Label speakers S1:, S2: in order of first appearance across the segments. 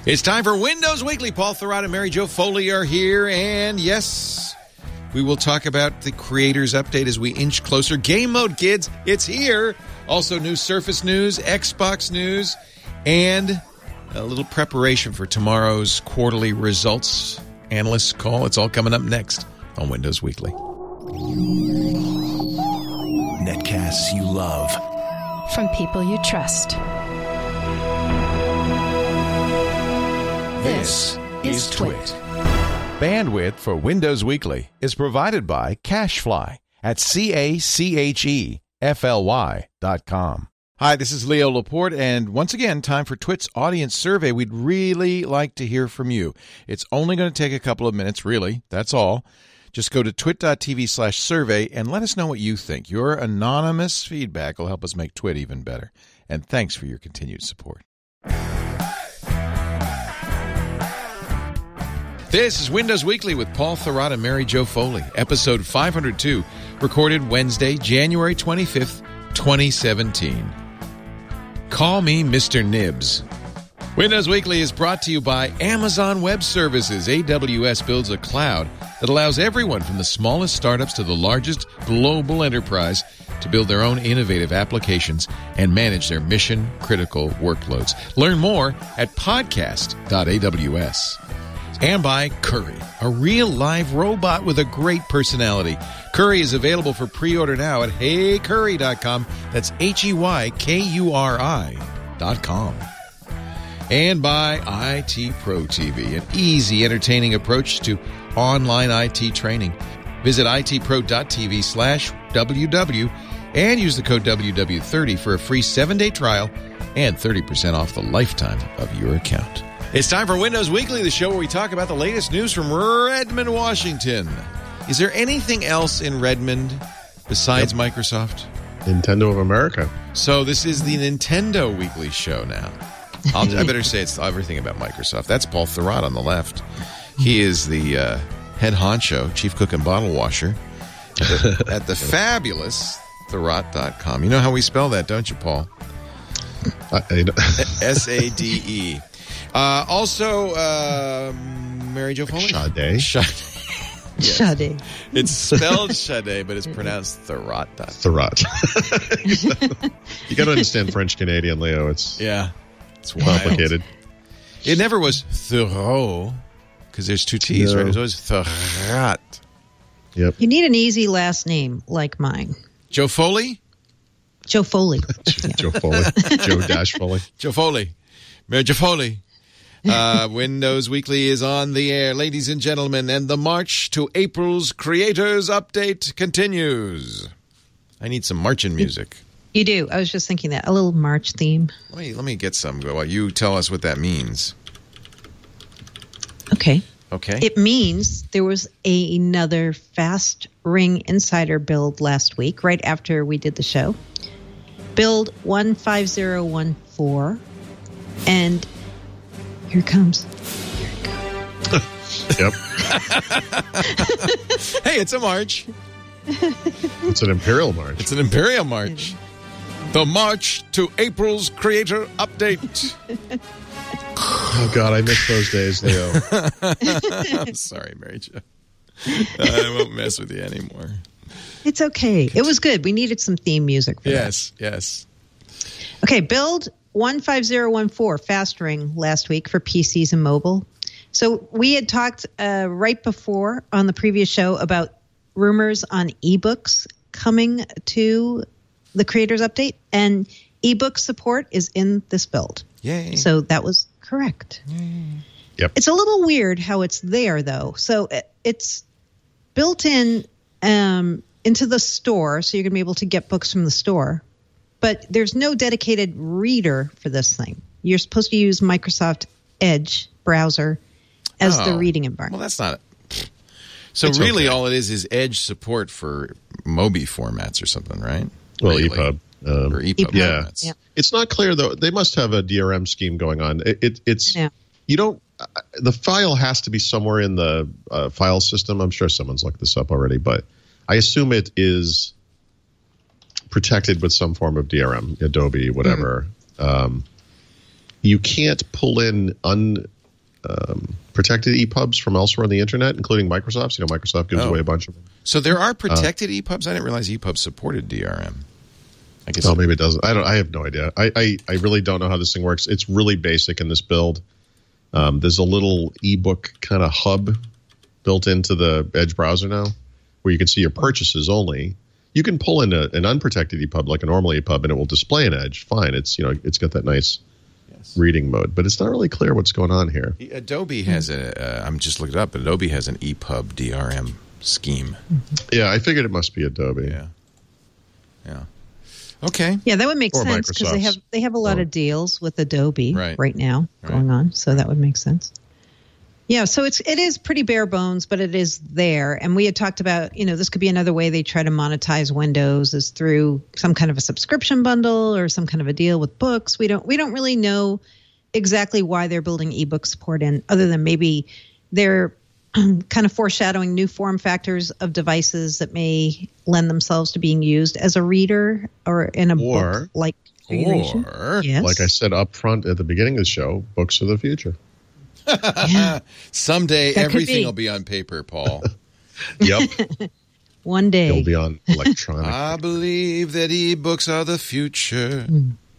S1: It's time for Windows Weekly. Paul Thurrott and Mary Jo Foley are here, and yes, we will talk about the Creators Update as we inch closer. Game Mode, kids, it's here. Also, new Surface news, Xbox news, and a little preparation for tomorrow's quarterly results analysts call. It's all coming up next on Windows Weekly.
S2: Netcasts you love.
S3: From people you trust.
S2: This is Twit.
S4: Bandwidth for Windows Weekly is provided by CacheFly at CacheFly.com. Hi, this is Leo Laporte, and once again, time for Twit's audience survey. We'd really like to hear from you. It's only going to take a couple of minutes, really. That's all. Just go to twit.tv/survey and let us know what you think. Your anonymous feedback will help us make Twit even better. And thanks for your continued support.
S1: This is Windows Weekly with Paul Thurrott and Mary Jo Foley, episode 502, recorded Wednesday, January 25th, 2017. Call me Mr. Nibs. Windows Weekly is brought to you by Amazon Web Services. AWS builds a cloud that allows everyone from the smallest startups to the largest global enterprise to build their own innovative applications and manage their mission-critical workloads. Learn more at podcast.aws. And by Curry, a real live robot with a great personality. Curry is available for pre-order now at heycurry.com. That's HEYKURI.com. And by IT Pro TV, an easy, entertaining approach to online IT training. Visit itpro.tv/WW and use the code WW30 for a free 7-day trial and 30% off the lifetime of your account. It's time for Windows Weekly, the show where we talk about the latest news from Redmond, Washington. Is there anything else in Redmond besides Microsoft?
S5: Nintendo of America.
S1: So this is the Nintendo Weekly show now. I better say it's everything about Microsoft. That's Paul Thurrott on the left. He is the head honcho, chief cook and bottle washer at the fabulous Thurrott.com. You know how we spell that, don't you, Paul? SADE. Also, Mary Jo Foley.
S5: Sade.
S3: Sade.
S1: It's spelled Sade, but it's pronounced Thurrott.
S5: Thurrott. You got to understand French Canadian, Leo. It's complicated.
S1: It never was Thoreau because there's two T's, right? It was always Thurrott.
S5: Yep.
S3: You need an easy last name like mine.
S1: Jo Foley?
S3: Jo Foley.
S5: Joe Foley. Joe-Foley.
S1: Jo Foley. Mary Jo Foley. Windows Weekly is on the air, ladies and gentlemen, and the march to April's Creators Update continues. I need some marching music.
S3: You do. I was just thinking that. A little March theme.
S1: Let me get some while you tell us what that means.
S3: Okay.
S1: Okay.
S3: It means there was another Fast Ring Insider build last week, right after we did the show. Build 15014. And here it comes.
S5: Yep.
S1: Hey, it's a march.
S5: It's an Imperial March.
S1: It's an Imperial March. The march to April's Creator Update.
S5: Oh, God, I miss those days, Leo.
S1: I'm sorry, Mary Jo. I won't mess with you anymore.
S3: It's okay. It was good. We needed some theme music for that.
S1: Yes.
S3: Okay, build 15014 Fast Ring last week for PCs and mobile. So we had talked right before on the previous show about rumors on ebooks coming to the Creators Update, and ebook support is in this build.
S1: Yay.
S3: So that was correct.
S1: Yay.
S5: Yep.
S3: It's a little weird how it's there, though. So it's built in into the store, so you're going to be able to get books from the store. But there's no dedicated reader for this thing. You're supposed to use Microsoft Edge browser as the reading environment.
S1: Well, that's not it. So it's really all it is Edge support for Mobi formats or something, right?
S5: Well,
S1: really.
S5: EPUB.
S1: Or EPUB formats.
S3: Yeah.
S5: It's not clear, though. They must have a DRM scheme going on. You don't. The file has to be somewhere in the file system. I'm sure someone's looked this up already, but I assume it is protected with some form of DRM, Adobe, whatever. You can't pull in protected EPUBs from elsewhere on the internet, including Microsoft's. Microsoft gives away a bunch of them.
S1: So there are protected EPUBs? I didn't realize EPUB supported DRM. I guess.
S5: Oh, maybe it doesn't. I have no idea. I really don't know how this thing works. It's really basic in this build. There's a little ebook kind of hub built into the Edge browser now, where you can see your purchases only. You can pull in an unprotected EPUB like a normal EPUB, and it will display an Edge. Fine. It's it's got that nice reading mode, but it's not really clear what's going on here.
S1: Adobe has I'm just looking it up. Adobe has an EPUB DRM scheme.
S5: Yeah, I figured it must be Adobe.
S1: Yeah. Okay.
S3: Yeah, that would make
S5: Or
S3: sense because
S5: Microsoft's.
S3: they have a lot of deals with Adobe
S1: Right.
S3: now going on, so that would make sense. Yeah, so it is pretty bare bones, but it is there. And we had talked about, this could be another way they try to monetize Windows is through some kind of a subscription bundle or some kind of a deal with books. We don't really know exactly why they're building ebook support in, other than maybe they're kind of foreshadowing new form factors of devices that may lend themselves to being used as a reader or in a book-like configuration.
S1: Or,
S3: yes.
S5: Like I said up front at the beginning of the show, books of the future.
S1: Someday
S3: That could
S1: everything
S3: be.
S1: will be on paper, Paul.
S5: Yep.
S3: One day.
S5: It'll be on electronic.
S1: I believe that ebooks are the future.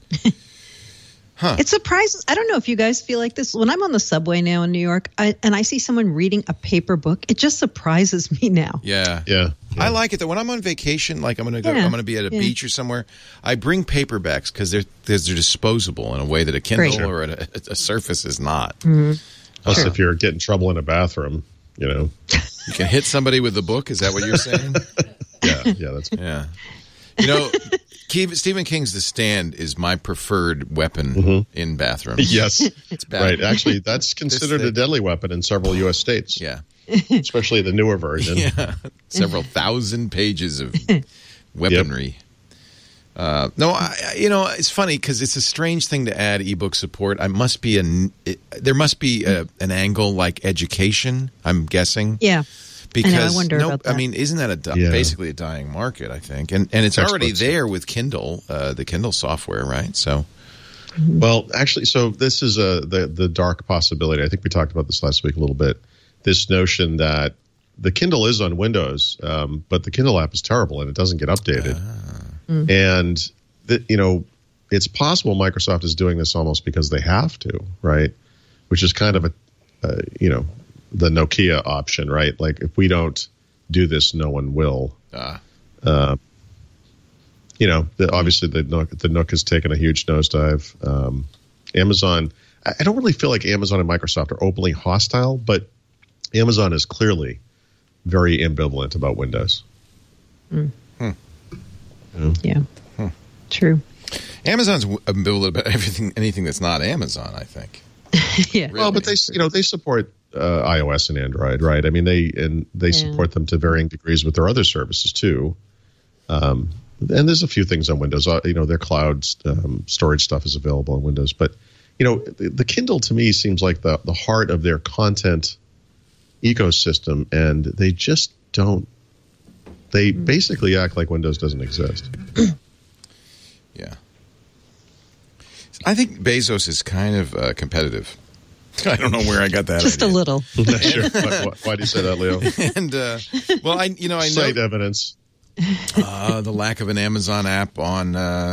S3: It surprises. I don't know if you guys feel like this. When I'm on the subway now in New York, and I see someone reading a paper book, it just surprises me now.
S1: Yeah.
S5: Yeah.
S1: I like it though. When I'm on vacation, like I'm going to be at a beach or somewhere, I bring paperbacks because they're disposable in a way that a Kindle or a Surface is not.
S5: Plus, if you're getting trouble in a bathroom,
S1: You can hit somebody with the book. Is that what you're saying?
S5: Yeah, that's
S1: Yeah. Stephen King's The Stand is my preferred weapon in bathrooms.
S5: yes,
S1: It's bad.
S5: right. Actually, that's considered a deadly weapon in several U.S. states.
S1: Yeah.
S5: Especially the newer version.
S1: Yeah. Several thousand pages of weaponry. It's funny because it's a strange thing to add ebook support. There must be an angle like education, I'm guessing.
S3: Yeah.
S1: Because
S3: I wonder about that.
S1: isn't that basically a dying market? I think, and it's already there with Kindle, the Kindle software, right? So,
S5: well, actually, so this is the dark possibility. I think we talked about this last week a little bit. This notion that the Kindle is on Windows, but the Kindle app is terrible and it doesn't get updated. And it's possible Microsoft is doing this almost because they have to, right? Which is kind of the Nokia option, right? Like if we don't do this, no one will. Obviously the Nook has taken a huge nosedive. Amazon, I don't really feel like Amazon and Microsoft are openly hostile, but Amazon is clearly very ambivalent about Windows.
S3: Yeah. True.
S1: Amazon's ambivalent about anything that's not Amazon, I think.
S3: Yeah.
S5: Well, but they support iOS and Android, right? I mean, they support them to varying degrees with their other services too. And there's a few things on Windows. Their cloud storage stuff is available on Windows, but the Kindle to me seems like the heart of their content ecosystem, and they just don't. They basically act like Windows doesn't exist.
S1: Yeah. I think Bezos is kind of competitive. I don't know where I got that.
S3: Just
S1: idea.
S3: a little.
S5: Sure. Why do you say that, Leo?
S1: And I know
S5: Cite evidence.
S1: the lack of an Amazon app on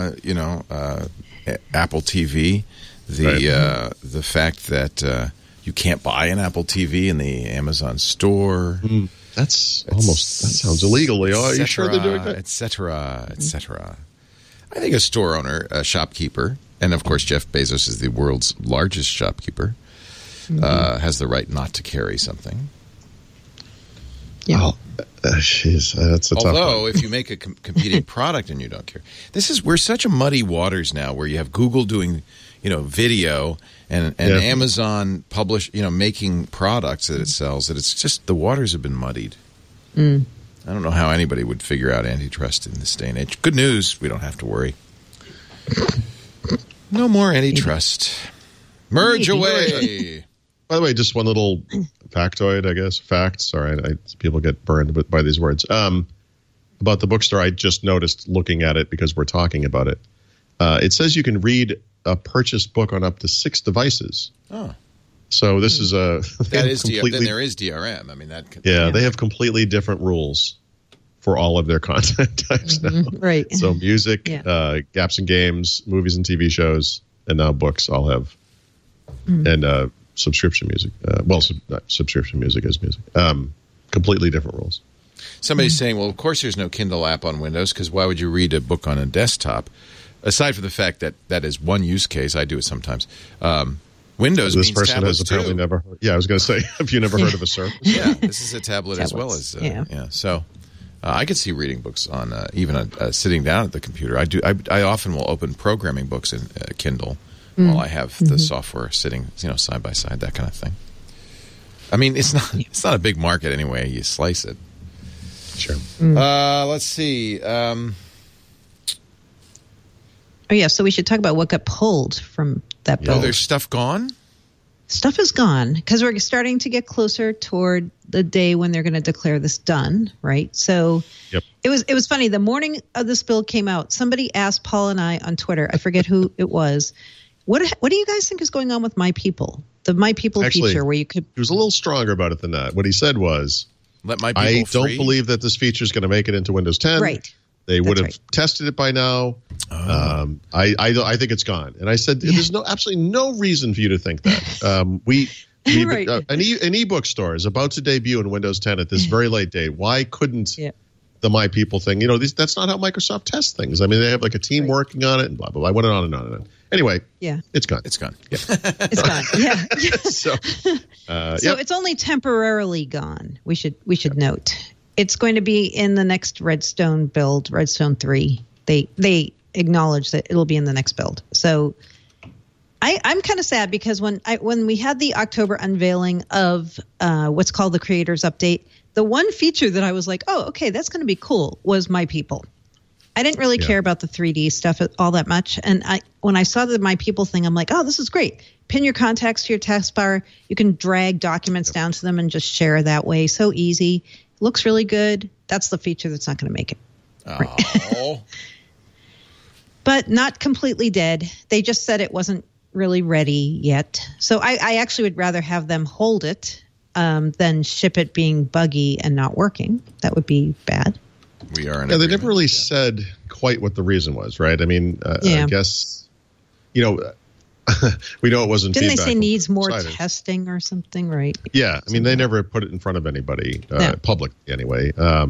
S1: Apple TV, the fact that you can't buy an Apple TV in the Amazon store.
S5: That sounds illegal, Leo. Are you sure they're doing that?
S1: Et cetera, et cetera. I think a store owner, a shopkeeper, and of course Jeff Bezos is the world's largest shopkeeper, has the right not to carry something.
S3: Yeah.
S5: Oh, jeez, that's a tough one.
S1: Although, if you make a competing product and you don't care, we're such a muddy waters now, where you have Google doing, video and Amazon making products that it sells. That it's just the waters have been muddied. I don't know how anybody would figure out antitrust in this day and age. Good news, we don't have to worry. No more antitrust. Merge away.
S5: By the way, just one little factoid, I guess. Fact. Sorry, people get burned by these words. About the bookstore, I just noticed looking at it because we're talking about it. It says you can read a purchased book on up to 6 devices.
S1: Oh.
S5: So this is a
S1: that is then there is DRM. I mean that.
S5: They have completely different rules for all of their content types now.
S3: Right.
S5: So music, gaps and games, movies and TV shows, and now books all have, and subscription music. Not subscription music is music. Completely different rules.
S1: Somebody's saying, well, of course there's no Kindle app on Windows because why would you read a book on a desktop? Aside from the fact that that is one use case, I do it sometimes. Windows
S5: this
S1: means
S5: person
S1: tablets
S5: has apparently
S1: too.
S5: never heard. Yeah, I was going to say, have you never heard of a Surface?
S1: Yeah, this is a tablet as well
S3: Tablets,
S1: as So I could see reading books on even sitting down at the computer. I often will open programming books in Kindle while I have the software sitting, side by side, that kind of thing. I mean, it's not a big market anyway. You slice it.
S5: Sure.
S1: Let's see.
S3: Oh, yeah. So we should talk about what got pulled from that build.
S1: There's stuff gone?
S3: Stuff is gone because we're starting to get closer toward the day when they're going to declare this done, right? So it was funny. The morning of this build came out, somebody asked Paul and I on Twitter, I forget who it was, what do you guys think is going on with My People? The My People feature where you could...
S5: He was a little stronger about it than that. What he said was,
S1: let My People
S5: I
S1: free.
S5: don't believe that this feature is going to make it into Windows 10.
S3: Right.
S5: They would have tested it by now. I think it's gone. And I said, there's absolutely no reason for you to think that. An ebook store is about to debut in Windows 10 at this very late date. Why couldn't the My People thing? That's not how Microsoft tests things. I mean, they have like a team working on it and blah, blah, blah. I went on and on and on. Anyway, it's gone.
S1: It's gone.
S3: Yeah. It's gone. Yeah.
S5: So
S3: it's only temporarily gone. We should note. It's going to be in the next Redstone build, Redstone 3. They acknowledge that it'll be in the next build. So I'm kind of sad because when we had the October unveiling of what's called the Creators Update, the one feature that I was like, oh, okay, that's going to be cool was My People. I didn't really care about the 3D stuff all that much. And when I saw the My People thing, I'm like, oh, this is great. Pin your contacts to your taskbar. You can drag documents down to them and just share that way. So easy. Looks really good. That's the feature that's not going to make it.
S1: Oh.
S3: But not completely dead. They just said it wasn't really ready yet. So I actually would rather have them hold it than ship it being buggy and not working. That would be bad.
S1: We are in
S5: they never really said quite what the reason was, right? I mean, I guess, we know it wasn't.
S3: Didn't they
S5: feedback
S3: say needs more
S5: outsiders.
S3: Testing or something, right?
S5: Yeah, I mean, they never put it in front of anybody, publicly anyway. I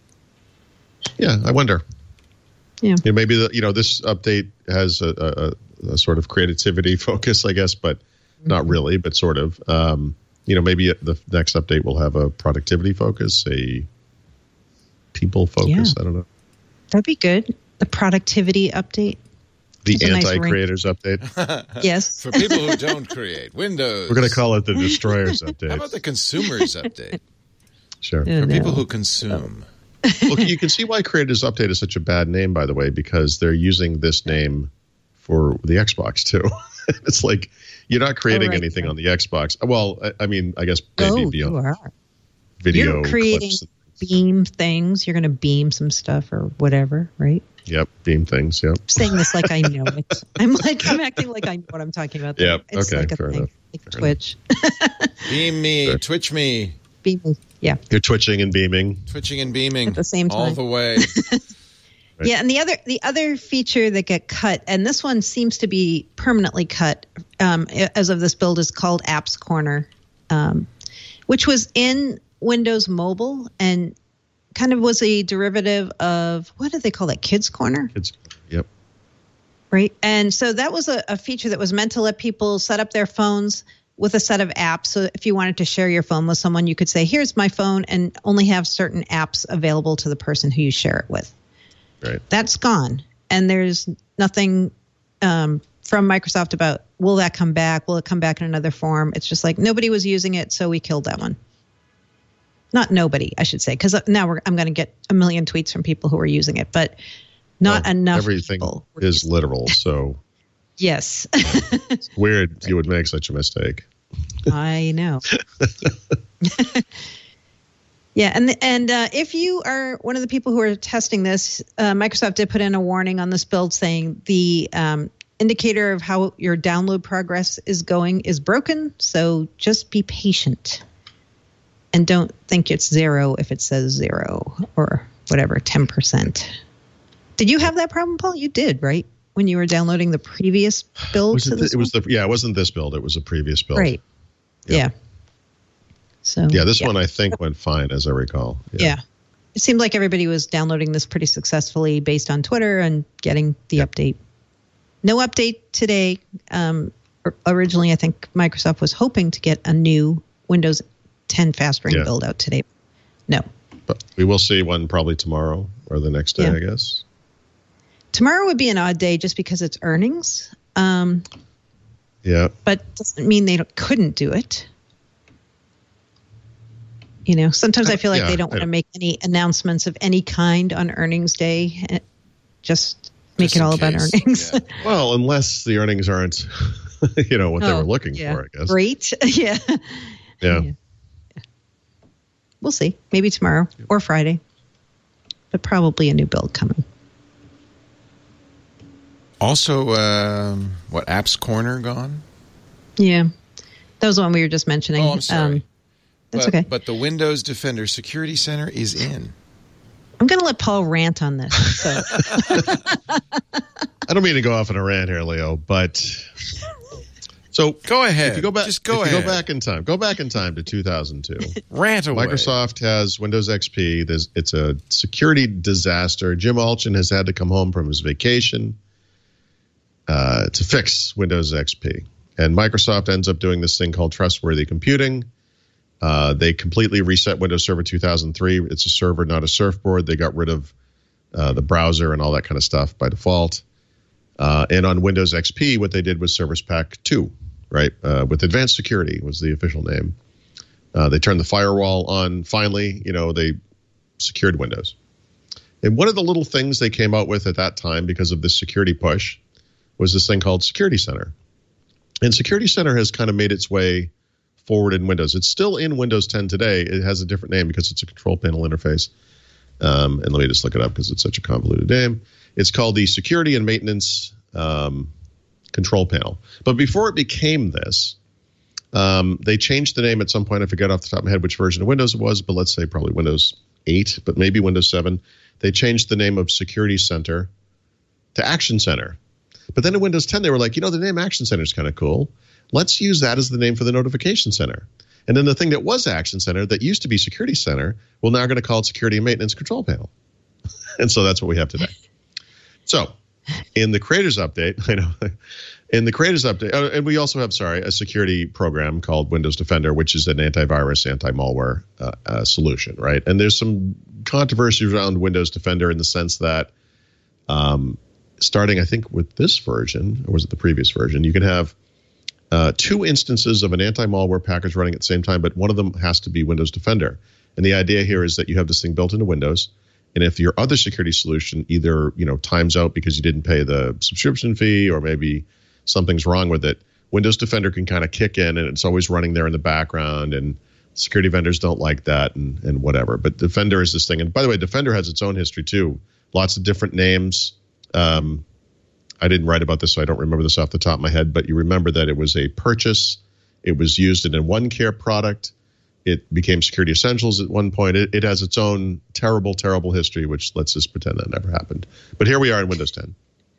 S5: wonder.
S3: Yeah,
S5: maybe this update has a sort of creativity focus, I guess, but not really, but sort of. Maybe the next update will have a productivity focus, a people focus. I don't know.
S3: That'd be good. The productivity update.
S5: The anti-creators update.
S3: Yes.
S1: For people who don't create Windows.
S5: We're going to call it the destroyers update.
S1: How about the consumers update?
S5: Sure.
S1: For people who consume.
S5: Well, you can see why creators update is such a bad name, by the way, because they're using this name for the Xbox too. It's like you're not creating anything on the Xbox. Well, I mean, I guess maybe beyond
S3: you are.
S5: video
S3: You're creating
S5: clips.
S3: Beam things. You're going to beam some stuff or whatever, right?
S5: Yep, beam things. Yep.
S3: I'm saying this like I know it. I'm acting like I know what I'm talking about.
S5: Yeah.
S3: It's
S5: Okay.
S3: like a
S5: Fair
S3: thing.
S5: enough.
S3: Like Twitch.
S1: Beam me, Twitch me.
S3: Beam me. Yeah.
S5: You're twitching and beaming.
S1: Twitching and beaming
S3: At the same time.
S1: all the way.
S5: Right.
S3: Yeah, and the other feature that got cut, and this one seems to be permanently cut as of this build, is called Apps Corner, which was in Windows Mobile and kind of was a derivative of, what do they call that, Kids Corner?
S5: Yep.
S3: Right, and so that was a feature that was meant to let people set up their phones with a set of apps. So if you wanted to share your phone with someone, you could say, here's my phone, and only have certain apps available to the person who you share it with.
S5: Right.
S3: That's gone. And there's nothing from Microsoft about, will that come back? Will it come back in another form? It's just like nobody was using it, so we killed that one. Not nobody, I should say, because now I'm going to get a million tweets from people who are using it, but not enough
S5: everything
S3: people.
S5: is literal, so
S3: Yes.
S5: it's weird you would make such a mistake.
S3: I know. Yeah, and if you are one of the people who are testing this, Microsoft did put in a warning on this build saying the indicator of how your download progress is going is broken. So just be patient. And don't think it's 0 if it says 0 or whatever, 10%. Did you have that problem, Paul? You did, right? When you were downloading the previous build?
S5: It wasn't this build. It was a previous build.
S3: Right. Yeah. So
S5: this one I think went fine, as I recall.
S3: Yeah. It seemed like everybody was downloading this pretty successfully based on Twitter and getting the update. No update today. Originally, I think Microsoft was hoping to get a new Windows 10 fast ring build out today. No.
S5: But we will see one probably tomorrow or the next day, I guess.
S3: Tomorrow would be an odd day just because it's earnings. But doesn't mean they couldn't do it. You know, sometimes I feel like they don't want to make any announcements of any kind on earnings day. Just make it all about earnings.
S5: Yeah. Well, unless the earnings aren't, what they were looking for, I guess.
S3: Great. Yeah. We'll see. Maybe tomorrow or Friday. But probably a new build coming.
S1: Also, Apps Corner gone?
S3: Yeah. That was the one we were just mentioning.
S1: Oh, I'm sorry.
S3: That's okay.
S1: But the Windows Defender Security Center is in.
S3: I'm going to let Paul rant on this. So.
S5: I don't mean to go off on a rant here, Leo, but... So
S1: go ahead.
S5: If you go back,
S1: go back
S5: in time. Go back in time to 2002.
S1: Rant away.
S5: Microsoft has Windows XP. It's a security disaster. Jim Allchin has had to come home from his vacation to fix Windows XP. And Microsoft ends up doing this thing called trustworthy computing. They completely reset Windows Server 2003. It's a server, not a surfboard. They got rid of the browser and all that kind of stuff by default. And on Windows XP, what they did was Service Pack 2, right? With Advanced Security was the official name. They turned the firewall on. Finally, they secured Windows. And one of the little things they came out with at that time because of this security push was this thing called Security Center. And Security Center has kind of made its way forward in Windows. It's still in Windows 10 today. It has a different name because it's a control panel interface. And let me just look it up because it's such a convoluted name. It's called the Security and Maintenance Control Panel. But before it became this, they changed the name at some point. I forget off the top of my head which version of Windows it was, but let's say probably Windows 8, but maybe Windows 7. They changed the name of Security Center to Action Center. But then in Windows 10, they were like, the name Action Center is kind of cool. Let's use that as the name for the Notification Center. And then the thing that was Action Center that used to be Security Center, we're now going to call it Security and Maintenance Control Panel. And so that's what we have today. So in the Creators Update, and we also have, a security program called Windows Defender, which is an antivirus, anti-malware solution, right? And there's some controversy around Windows Defender in the sense that starting, I think, with this version, or was it the previous version, you can have two instances of an anti-malware package running at the same time, but one of them has to be Windows Defender. And the idea here is that you have this thing built into Windows, and if your other security solution either times out because you didn't pay the subscription fee or maybe something's wrong with it, Windows Defender can kind of kick in, and it's always running there in the background, and security vendors don't like that and whatever. But Defender is this thing. And by the way, Defender has its own history too. Lots of different names. I didn't write about this, so I don't remember this off the top of my head, but you remember that it was a purchase. It was used in a OneCare product. It became Security Essentials at one point. It has its own terrible, terrible history, which let's just pretend that never happened. But here we are in Windows 10.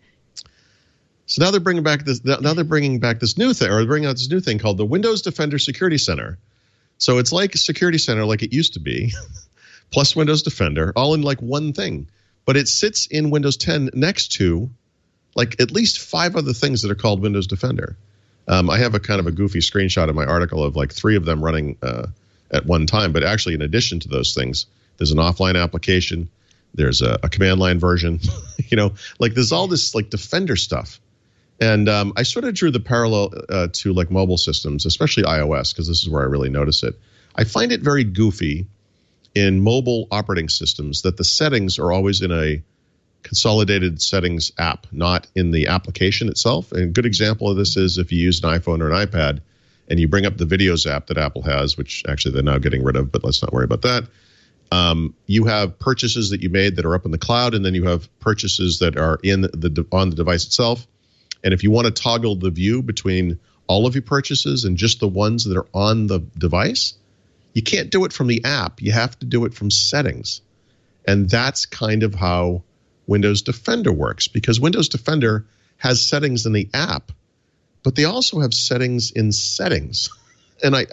S5: So now they're bringing back this. Now they're bringing back this new thing, or bringing out this new thing called the Windows Defender Security Center. So it's like Security Center, like it used to be, plus Windows Defender, all in like one thing. But it sits in Windows 10 next to like at least 5 other things that are called Windows Defender. I have a kind of a goofy screenshot in my article of like 3 of them running at one time. But actually, in addition to those things, there's an offline application. There's a command line version. Like there's all this like Defender stuff. And I sort of drew the parallel to like mobile systems, especially iOS, because this is where I really notice it. I find it very goofy in mobile operating systems that the settings are always in a consolidated settings app, not in the application itself. And a good example of this is if you use an iPhone or an iPad and you bring up the Videos app that Apple has, which actually they're now getting rid of, but let's not worry about that. You have purchases that you made that are up in the cloud, and then you have purchases that are on the device itself. And if you want to toggle the view between all of your purchases and just the ones that are on the device, you can't do it from the app. You have to do it from settings. And that's kind of how Windows Defender works, because Windows Defender has settings in the app, but they also have settings in settings. And I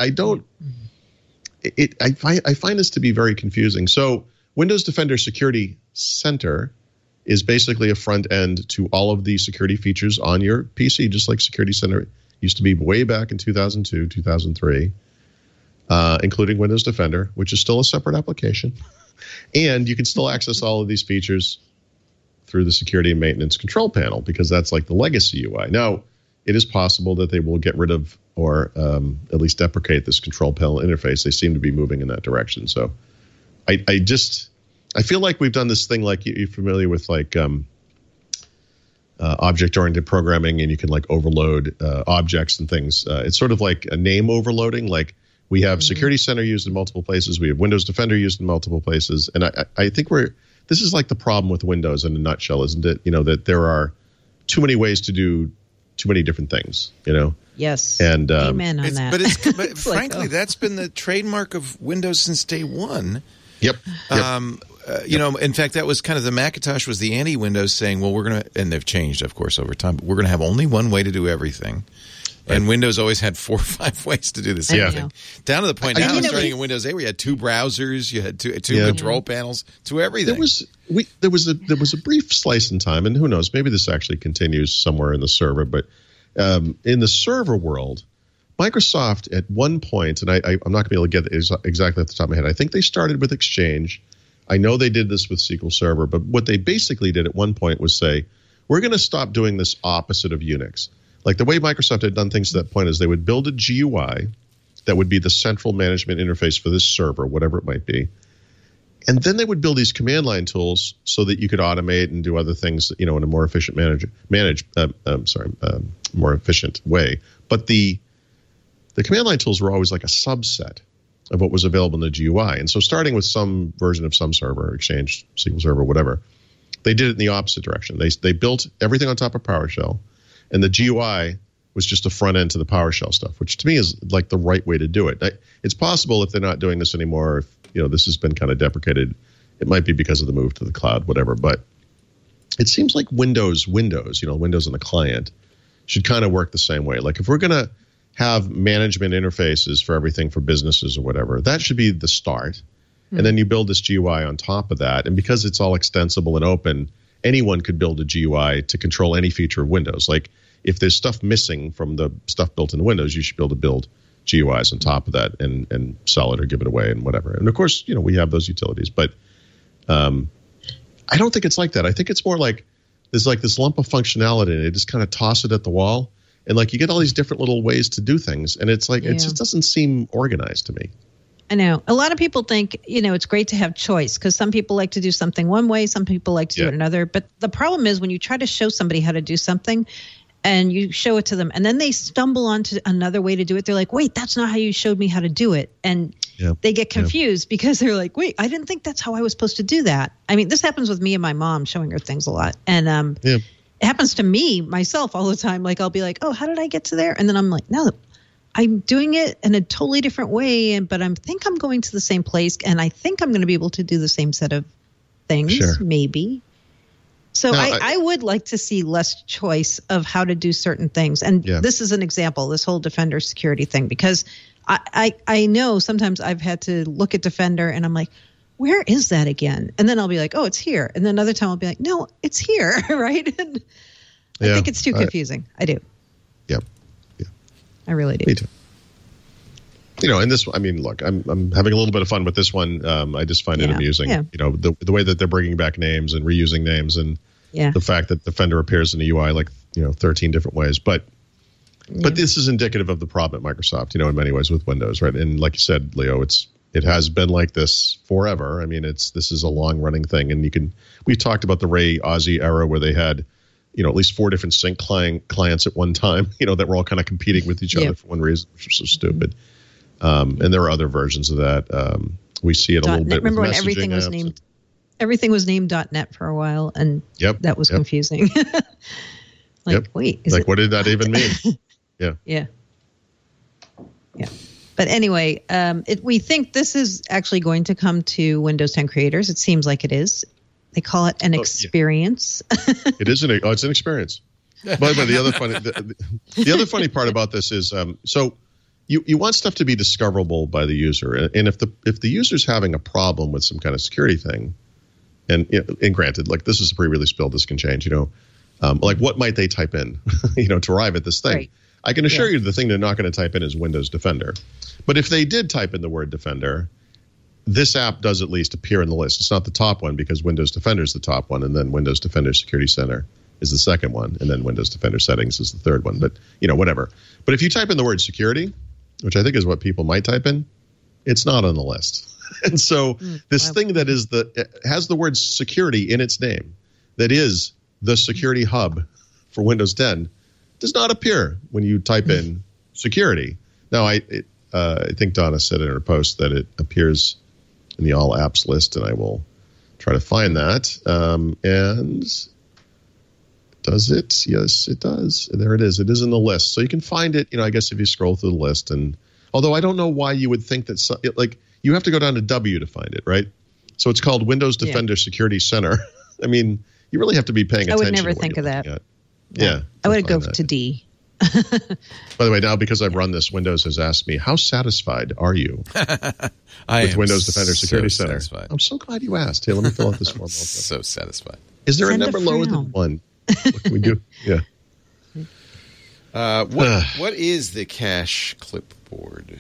S5: find this to be very confusing. So Windows Defender Security Center is basically a front end to all of the security features on your PC, just like Security Center used to be way back in 2002, 2003, including Windows Defender, which is still a separate application. And you can still access all of these features through the security and maintenance control panel, because that's like the legacy UI. Now, it is possible that they will get rid of or at least deprecate this control panel interface. They seem to be moving in that direction. So I feel like we've done this thing, like you're familiar with like object-oriented programming, and you can like overload objects and things. It's sort of like a name overloading. Like we have Security Center used in multiple places. We have Windows Defender used in multiple places. And I think this is like the problem with Windows in a nutshell, isn't it? You know, that there are too many ways to do too many different things, you know?
S3: Yes.
S5: And
S3: amen on that.
S4: But frankly, that's been the trademark of Windows since day one.
S5: Yep.
S4: You know, in fact, that was kind of the Macintosh was the anti-Windows saying, well, we're going to, and they've changed, of course, over time, but we're going to have only one way to do everything. Right. And Windows always had 4 or 5 ways to do the same thing. Down to the point now, starting in Windows 8, we had 2 browsers, you had two control panels, to everything.
S5: There was a brief slice in time, and who knows, maybe this actually continues somewhere in the server, but in the server world, Microsoft at one point, and I'm not going to be able to get it exactly off the top of my head, I think they started with Exchange. I know they did this with SQL Server, but what they basically did at one point was say, we're going to stop doing this opposite of Unix. Like the way Microsoft had done things to that point is they would build a GUI that would be the central management interface for this server, whatever it might be. And then they would build these command line tools so that you could automate and do other things, you know, in a more efficient more efficient way. But the command line tools were always like a subset of what was available in the GUI. And so starting with some version of some server, Exchange, SQL Server, whatever, they did it in the opposite direction. They built everything on top of PowerShell, and the GUI was just a front end to the PowerShell stuff, which to me is like the right way to do it. It's possible if they're not doing this anymore, if you know this has been kind of deprecated, it might be because of the move to the cloud, whatever. But it seems like Windows, you know, Windows on the client should kind of work the same way. Like if we're going to have management interfaces for everything for businesses or whatever, that should be the start. And then you build this GUI on top of that. And because it's all extensible and open, anyone could build a GUI to control any feature of Windows. Like if there's stuff missing from the stuff built in Windows, you should be able to build GUIs on top of that and sell it or give it away and whatever. And of course, you know, we have those utilities, but I don't think it's like that. I think it's more like there's like this lump of functionality and they just kind of toss it at the wall. And like you get all these different little ways to do things. And it's like, it just doesn't seem organized to me.
S3: I know. A lot of people think, you know, it's great to have choice because some people like to do something one way, some people like to do it another. But the problem is when you try to show somebody how to do something and you show it to them and then they stumble onto another way to do it, they're like, wait, that's not how you showed me how to do it. And they get confused because they're like, wait, I didn't think that's how I was supposed to do that. I mean, this happens with me and my mom showing her things a lot. And it happens to me, myself, all the time. Like, I'll be like, oh, how did I get to there? And then I'm like, no, I'm doing it in a totally different way, but I think I'm going to the same place, and I think I'm going to be able to do the same set of things, maybe. So no, I would like to see less choice of how to do certain things. And this is an example, this whole Defender security thing, because I know sometimes I've had to look at Defender, and I'm like, where is that again? And then I'll be like, oh, it's here. And then another time I'll be like, no, it's here, right? And I think it's too confusing. I do. I really do.
S5: Me too. You know, and this, I mean, look, I'm having a little bit of fun with this one. I just find it amusing. You know, the way that they're bringing back names and reusing names, and the fact that Defender appears in the UI like 13 different ways. But this is indicative of the problem at Microsoft, in many ways with Windows, right? And like you said, Leo, it has been like this forever. I mean, this is a long running thing, and we talked about the Ray Ozzie era where they had at least 4 different sync clients at one time, that were all kind of competing with each other for one reason, which was so stupid. And there are other versions of that. We see it a little bit.
S3: Remember
S5: with
S3: when everything was named .NET for a while, and that was confusing. Like, wait,
S5: what did that even mean?
S3: Yeah. But anyway, we think this is actually going to come to Windows 10 creators. It seems like it is. They call it an experience.
S5: It is it's an experience. By the way, the other funny part about this is, so you want stuff to be discoverable by the user, and if the user's having a problem with some kind of security thing, and granted, like this is a pre-release build, this can change. Like what might they type in, to arrive at this thing?
S3: Right.
S5: I can assure you the thing they're not going to type in is Windows Defender. But if they did type in the word Defender, this app does at least appear in the list. It's not the top one because Windows Defender is the top one, and then Windows Defender Security Center is the second one, and then Windows Defender Settings is the third one. But, whatever. But if you type in the word security, which I think is what people might type in, it's not on the list. And so this thing that has the word security in its name, that is the security hub for Windows 10, does not appear when you type in security. Now, I think Donna said in her post that it appears in the all apps list, and I will try to find that. And does it? Yes, it does. There it is. It is in the list. So you can find it, I guess, if you scroll through the list. And although I don't know why you would think that, you have to go down to W to find it, right? So it's called Windows Defender Security Center. I mean, you really have to be paying attention.
S3: I would never think of that.
S5: Yeah.
S3: I would go to D.
S5: By the way, now because I've run this, Windows has asked me, how satisfied are you with Windows Defender Security Center?
S1: Satisfied.
S5: I'm so glid you asked. Here, let me fill out this form.
S1: So satisfied.
S5: Is there a number lower than 1? What can we do? Yeah.
S1: What is the cache clipboard?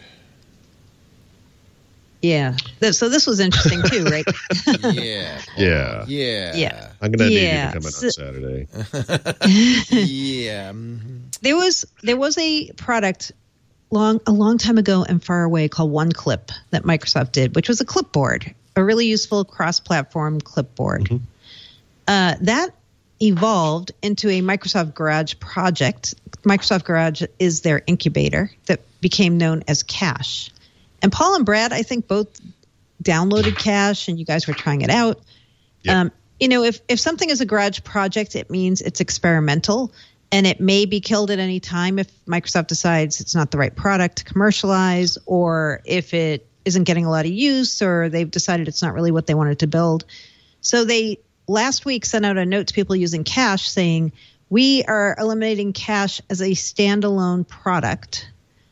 S3: Yeah. So this was interesting too, right?
S1: Yeah.
S5: I'm going to need you to come in on Saturday.
S1: Yeah.
S3: There was a product a long time ago and far away called OneClip that Microsoft did, which was a clipboard, a really useful cross-platform clipboard.
S5: Mm-hmm.
S3: That evolved into a Microsoft Garage project. Microsoft Garage is their incubator that became known as Cache. And Paul and Brad, I think, both downloaded Cache, and you guys were trying it out. Yep. If something is a garage project, it means it's experimental, and it may be killed at any time if Microsoft decides it's not the right product to commercialize, or if it isn't getting a lot of use, or they've decided it's not really what they wanted to build. So they last week sent out a note to people using Cache saying, we are eliminating Cache as a standalone product.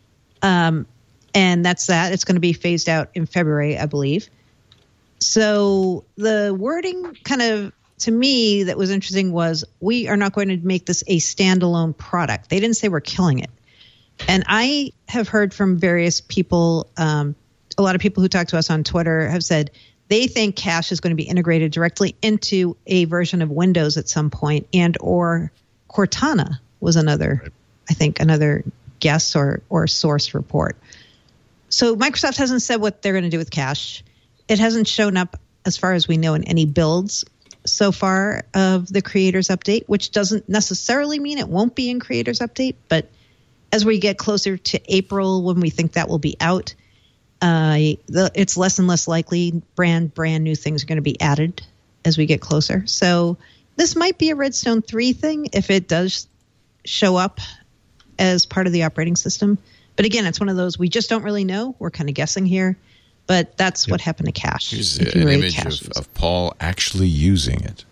S3: And that's that. It's going to be phased out in February, I believe. So the wording kind of, to me, that was interesting was, we are not going to make this a standalone product. They didn't say we're killing it. And I have heard from various people, a lot of people who talk to us on Twitter have said they think Cache is going to be integrated directly into a version of Windows at some point, and or Cortana was another guess or source report. So Microsoft hasn't said what they're going to do with Cache. It hasn't shown up, as far as we know, in any builds so far of the Creators Update, which doesn't necessarily mean it won't be in Creators Update. But as we get closer to April, when we think that will be out, it's less and less likely brand new things are going to be added as we get closer. So this might be a Redstone 3 thing if it does show up as part of the operating system. But again, it's one of those we just don't really know. We're kind of guessing here. But that's what happened to Cache.
S1: Here's an image of Paul actually using it.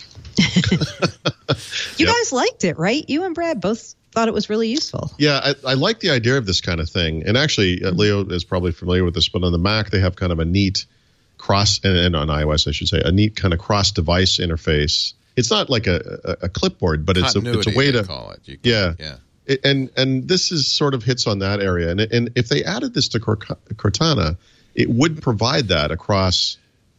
S3: You guys liked it, right? You and Brad both thought it was really useful.
S5: Yeah, I like the idea of this kind of thing. And actually, Leo is probably familiar with this, but on the Mac, they have kind of a neat and on iOS, I should say, a neat kind of cross-device interface. It's not like a clipboard, but it's a way to
S1: call it.
S5: Yeah. And this is sort of hits on that area. And if they added this to Cortana, it would provide that across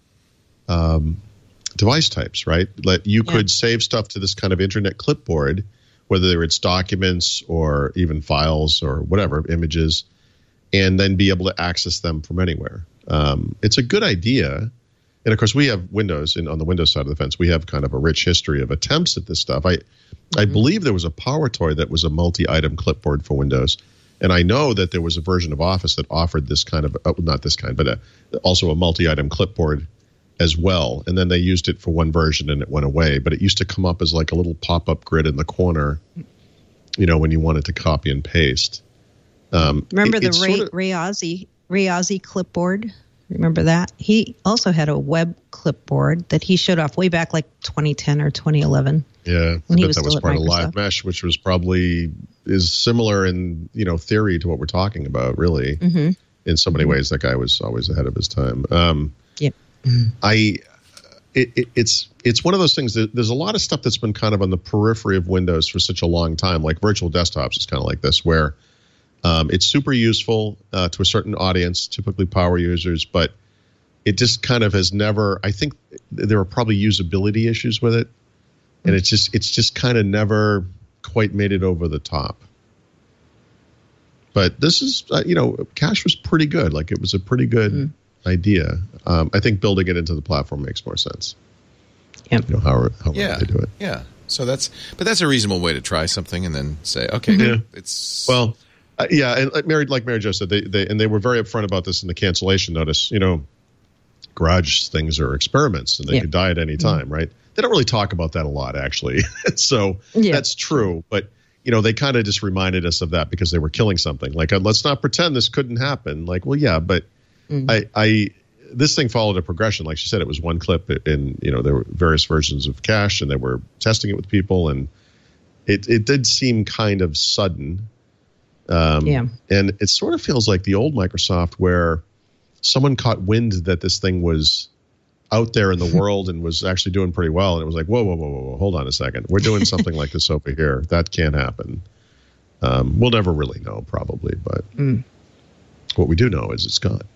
S5: device types, right? You could save stuff to this kind of internet clipboard, whether it's documents or even files or whatever, images, and then be able to access them from anywhere. It's a good idea. And of course, we have Windows, and on the Windows side of the fence, we have kind of a rich history of attempts at this stuff. I believe there was a PowerToy that was a multi-item clipboard for Windows. And I know that there was a version of Office that offered this kind of, not this kind, but also a multi-item clipboard as well. And then they used it for one version and it went away. But it used to come up as like a little pop-up grid in the corner, when you wanted to copy and paste.
S3: Remember the Ray Ozzie clipboard? Remember that? He also had a web clipboard that he showed off way back like 2010 or 2011.
S5: Yeah,
S3: when
S5: I bet that was part of Live Mesh, which was probably is similar in theory to what we're talking about. Really, in so many ways, that guy was always ahead of his time. It's one of those things that there's a lot of stuff that's been kind of on the periphery of Windows for such a long time. Like virtual desktops is kind of like this, where it's super useful to a certain audience, typically power users, but it just kind of has never. I think there are probably usability issues with it, and it's just kind of never quite made it over the top. But this is, Cache was pretty good. Like it was a pretty good idea. I think building it into the platform makes more sense.
S3: Yep.
S5: How they do it.
S1: Yeah. So that's a reasonable way to try something and then say, okay, it's
S5: well. And like Mary Jo said, they were very upfront about this in the cancellation notice. Garage things are experiments, and they could die at any time, right? They don't really talk about that a lot, actually. So that's true, but they kind of just reminded us of that because they were killing something. Like, let's not pretend this couldn't happen. Like, well, yeah, but this thing followed a progression. Like she said, it was one clip, and there were various versions of Cache, and they were testing it with people, and it did seem kind of sudden. And it sort of feels like the old Microsoft where someone caught wind that this thing was out there in the world and was actually doing pretty well. And it was like, whoa, hold on a second. We're doing something like this over here. That can't happen. We'll never really know probably, but what we do know is it's gone.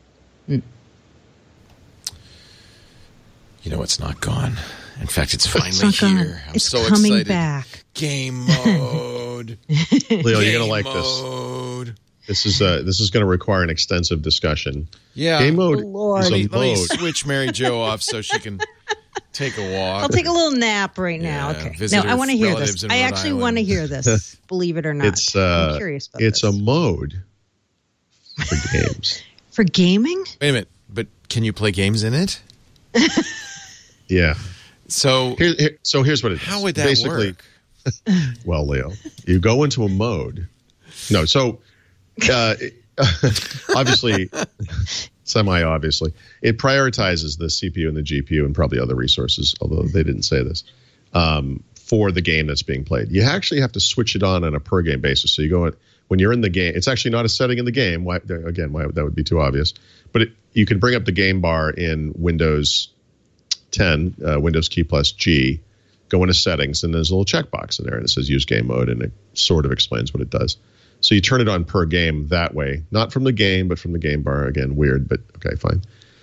S1: It's not gone. In fact, it's finally here. I'm
S3: it's
S1: so
S3: coming
S1: excited.
S3: Back.
S1: Game mode.
S5: Leo, you're gonna like this. This is going to require an extensive discussion.
S1: Yeah.
S5: Game mode
S3: Lord.
S5: is a
S1: Let me
S5: mode.
S1: switch Mary Jo off so she can take a walk.
S3: I'll take a little nap right now.
S1: Yeah,
S3: Okay.
S1: visit
S3: No, I want to hear
S1: relatives
S3: this.
S1: in
S3: I
S1: Rhode
S3: actually
S1: Island.
S3: want to hear this. Believe it or not. I'm curious about
S5: it's
S3: this.
S5: a mode for games.
S3: For gaming?
S1: Wait a minute, but can you play games in it?
S5: Yeah.
S1: So
S5: Here's what it is.
S1: how would that
S5: Basically,
S1: work?
S5: Well, Leo, you go into a mode. No, so obviously, semi-obviously, it prioritizes the CPU and the GPU and probably other resources, although they didn't say this, for the game that's being played. You actually have to switch it on a per-game basis. So you go when you're in the game. It's actually not a setting in the game. Why that would be too obvious. But you can bring up the game bar in Windows 10, Windows key plus G, go into settings, and there's a little checkbox in there, and it says use game mode, and it sort of explains what it does. So you turn it on per game that way, not from the game, but from the game bar. Again, weird, but okay, fine.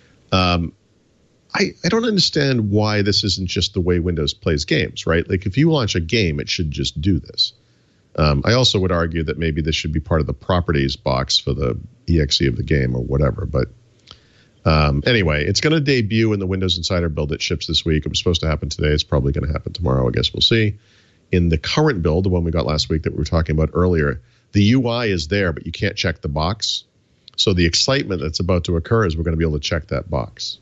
S5: I don't understand why this isn't just the way Windows plays games, right? Like if you launch a game, it should just do this. I also would argue that maybe this should be part of the properties box for the exe of the game or whatever, but anyway, it's going to debut in the Windows Insider build that ships this week. It was supposed to happen today. It's probably going to happen tomorrow. I guess we'll see. In the current build, the one we got last week that we were talking about earlier, the UI is there, but you can't check the box. So the excitement that's about to occur is we're going to be able to check that box.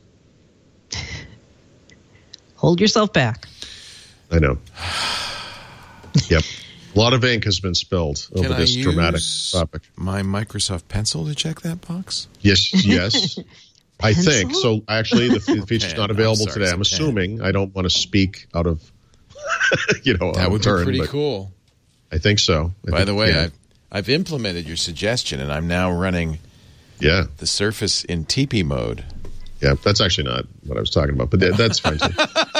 S3: Hold yourself back.
S5: I know. Yep. A lot of ink has been spilled over
S1: Can
S5: this
S1: I
S5: dramatic
S1: use
S5: topic.
S1: my Microsoft Pencil to check that box?
S5: Yes. I think so. Actually, the feature's
S1: Pen.
S5: not available
S1: I'm sorry,
S5: today. I'm
S1: it's a pen.
S5: assuming. I don't want to speak out of,
S1: That would
S5: turn,
S1: be pretty
S5: but
S1: cool.
S5: I think so.
S1: By the way, I've implemented your suggestion, and I'm now running the Surface in TP mode.
S5: Yeah, that's actually not what I was talking about, but that's fine too.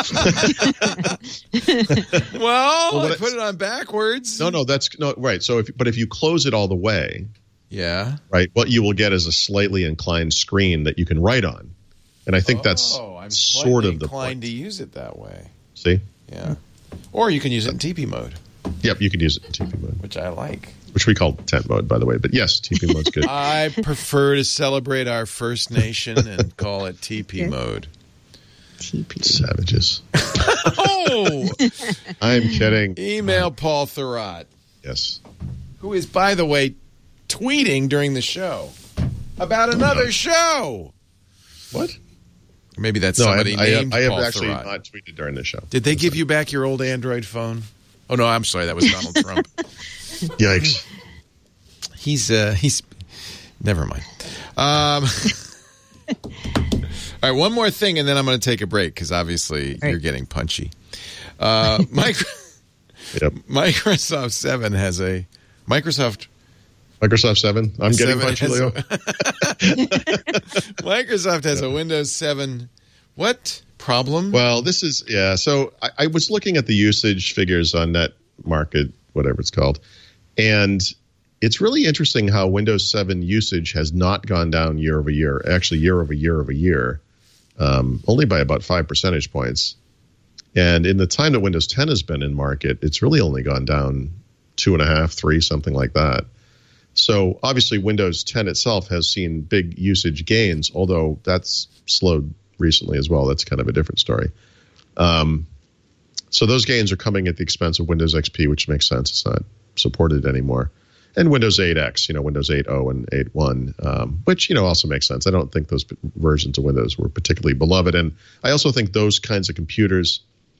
S1: Well, I put it on backwards.
S5: No, that's right. So if you close it all the way, right, what you will get is a slightly inclined screen that you can write on, and I think that's
S1: I'm
S5: sort of the
S1: inclined
S5: point.
S1: to use it that way.
S5: See?
S1: Yeah, or you can use it in TP mode.
S5: Yep, you can use it in TP mode,
S1: which I like.
S5: Which we call tent mode, by the way. But yes, TP mode's good.
S1: I prefer to celebrate our First Nation and call it TP mode.
S3: TP.
S5: Savages.
S1: Oh!
S5: I'm kidding.
S1: Email Paul Thurrott.
S5: Yes.
S1: Who is, by the way, tweeting during the show about another show.
S5: What?
S1: Maybe that's
S5: No,
S1: somebody named
S5: I have
S1: Paul
S5: actually
S1: Thurrott.
S5: not tweeted during the show.
S1: Did they give you back your old Android phone? Oh, no, I'm sorry. That was Donald Trump.
S5: Yikes.
S1: He's never mind. All right, one more thing, and then I'm going to take a break because obviously you're getting punchy. Microsoft 7 has a Microsoft
S5: 7. I'm getting punchy, Leo.
S1: Microsoft has a Windows 7. What problem?
S5: Well, this is So I was looking at the usage figures on Net Market, whatever it's called, and it's really interesting how Windows 7 usage has not gone down year over year. Actually, year over year, only by about 5 percentage points. And in the time that Windows 10 has been in market, it's really only gone down 2.5, 3, something like that. So obviously Windows 10 itself has seen big usage gains, although that's slowed recently as well. That's kind of a different story. So those gains are coming at the expense of Windows XP, which makes sense. It's not supported anymore. And Windows 8X, Windows 8.0 and 8.1, which, also makes sense. I don't think those versions of Windows were particularly beloved. And I also think those kinds of computers,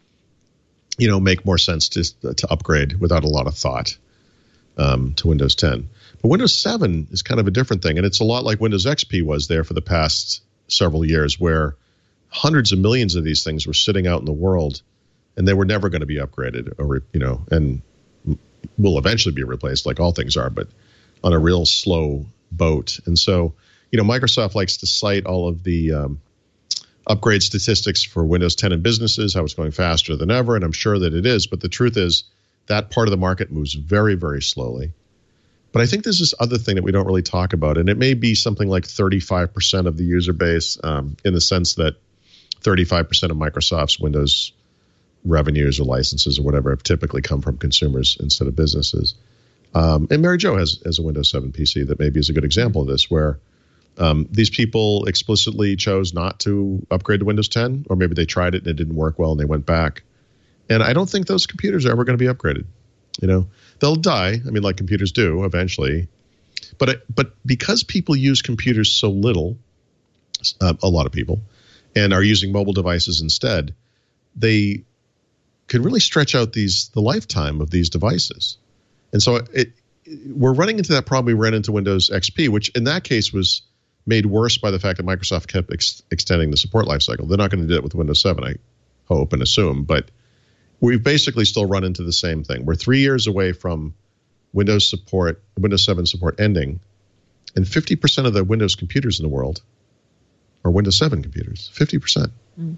S5: make more sense to upgrade without a lot of thought to Windows 10. But Windows 7 is kind of a different thing. And it's a lot like Windows XP was there for the past several years, where hundreds of millions of these things were sitting out in the world and they were never going to be upgraded or, and will eventually be replaced like all things are, but on a real slow boat. And so, Microsoft likes to cite all of the upgrade statistics for Windows 10 and businesses, how it's going faster than ever, and I'm sure that it is. But the truth is that part of the market moves very, very slowly. But I think there's this other thing that we don't really talk about, and it may be something like 35% of the user base, in the sense that 35% of Microsoft's Windows revenues or licenses or whatever have typically come from consumers instead of businesses. And Mary Jo has a Windows 7 PC that maybe is a good example of this, where these people explicitly chose not to upgrade to Windows 10, or maybe they tried it and it didn't work well and they went back. And I don't think those computers are ever going to be upgraded. They'll die. I mean, like computers do eventually. But because people use computers so little, a lot of people, and are using mobile devices instead, they could really stretch out the lifetime of these devices. And so we're running into that problem we ran into Windows XP, which in that case was made worse by the fact that Microsoft kept extending the support lifecycle. They're not going to do that with Windows 7, I hope and assume, but we've basically still run into the same thing. We're 3 years away from Windows 7 support ending, and 50% of the Windows computers in the world are Windows 7 computers. 50%.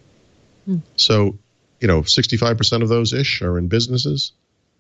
S5: So, 65% of those ish are in businesses.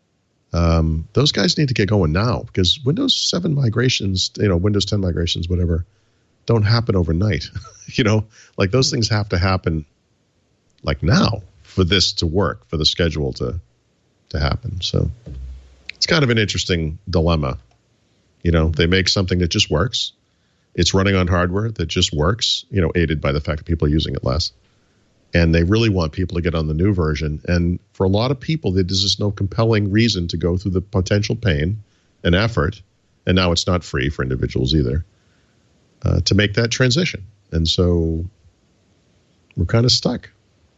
S5: Those guys need to get going now, because Windows 7 migrations, Windows 10 migrations, whatever, don't happen overnight. Like those things have to happen like now for this to work, for the schedule to happen. So it's kind of an interesting dilemma. They make something that just works. It's running on hardware that just works, aided by the fact that people are using it less. And they really want people to get on the new version. And for a lot of people, there's just no compelling reason to go through the potential pain and effort. And now it's not free for individuals either, to make that transition. And so we're kind of stuck.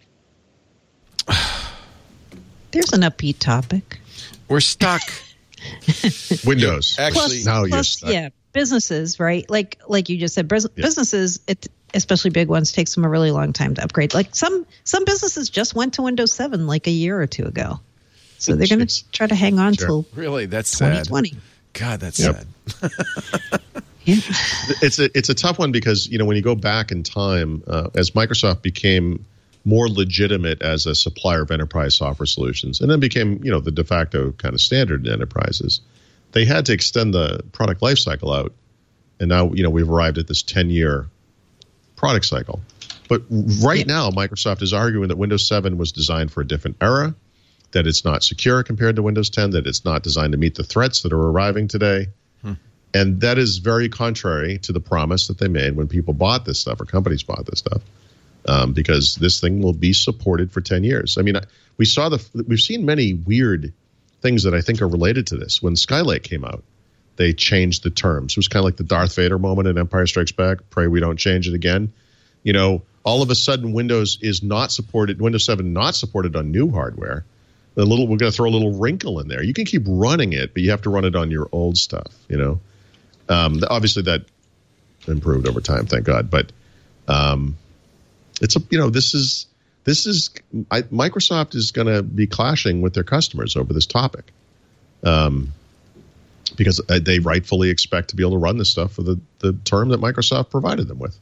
S3: There's an upbeat topic.
S1: We're stuck.
S5: Windows.
S1: Actually,
S5: you're stuck.
S3: Yeah, businesses, right? Like you just said, businesses, especially big ones, takes them a really long time to upgrade. Like some businesses just went to Windows 7 like a year or two ago. So they're going to try to hang on till
S1: really, that's
S3: 2020.
S1: sad. God, that's sad.
S3: Yeah.
S5: It's a tough one because, when you go back in time, as Microsoft became more legitimate as a supplier of enterprise software solutions, and then became, the de facto kind of standard in enterprises, they had to extend the product lifecycle out. And now, we've arrived at this 10-year product cycle. But right now, Microsoft is arguing that Windows 7 was designed for a different era, that it's not secure compared to Windows 10, that it's not designed to meet the threats that are arriving today. And that is very contrary to the promise that they made when people bought this stuff, or companies bought this stuff, because this thing will be supported for 10 years. I mean, we've seen many weird things that I think are related to this. When Skylake came out, they changed the terms. It was kind of like the Darth Vader moment in Empire Strikes Back. Pray we don't change it again. all of a sudden Windows 7 not supported on new hardware, we're going to throw a little wrinkle in there. You can keep running it, but you have to run it on your old stuff. Obviously that improved over time, thank God. But Microsoft is going to be clashing with their customers over this topic, because they rightfully expect to be able to run this stuff for the term that Microsoft provided them with.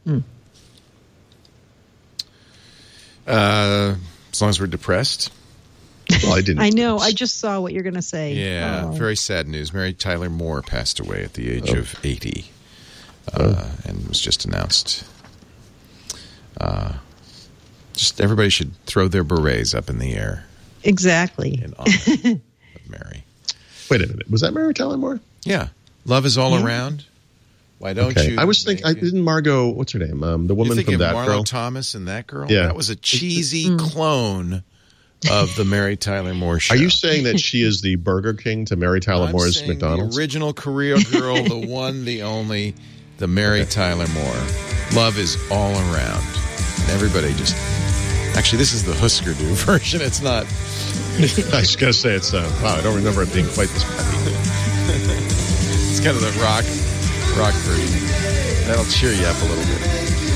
S4: As long as we're depressed.
S5: Well, I didn't.
S3: I know. I just saw what you're going to say.
S1: Yeah, very sad news. Mary Tyler Moore passed away at the age of 80, and was just announced. Just everybody should throw their berets up in the air.
S3: Exactly.
S1: In honor of Mary.
S5: Wait a minute. Was that Mary Tyler Moore?
S1: Yeah. Love is all around. Why don't you?
S5: I was thinking, didn't Margot, what's her name? The woman from That
S1: Marlo
S5: Girl?
S1: Thomas and That Girl?
S5: Yeah.
S1: That was a cheesy clone of the Mary Tyler Moore show.
S5: Are you saying that she is the Burger King to Mary Tyler Moore's
S1: saying
S5: McDonald's?
S1: The original Korea girl, the one, the only, the Mary Tyler Moore. Love is all around. And everybody just... Actually, this is the Husker Du version. It's not...
S5: I was going to say, it's... wow, I don't remember it being quite this peppy.
S1: It's kind of the rock version. That'll cheer you up a little bit.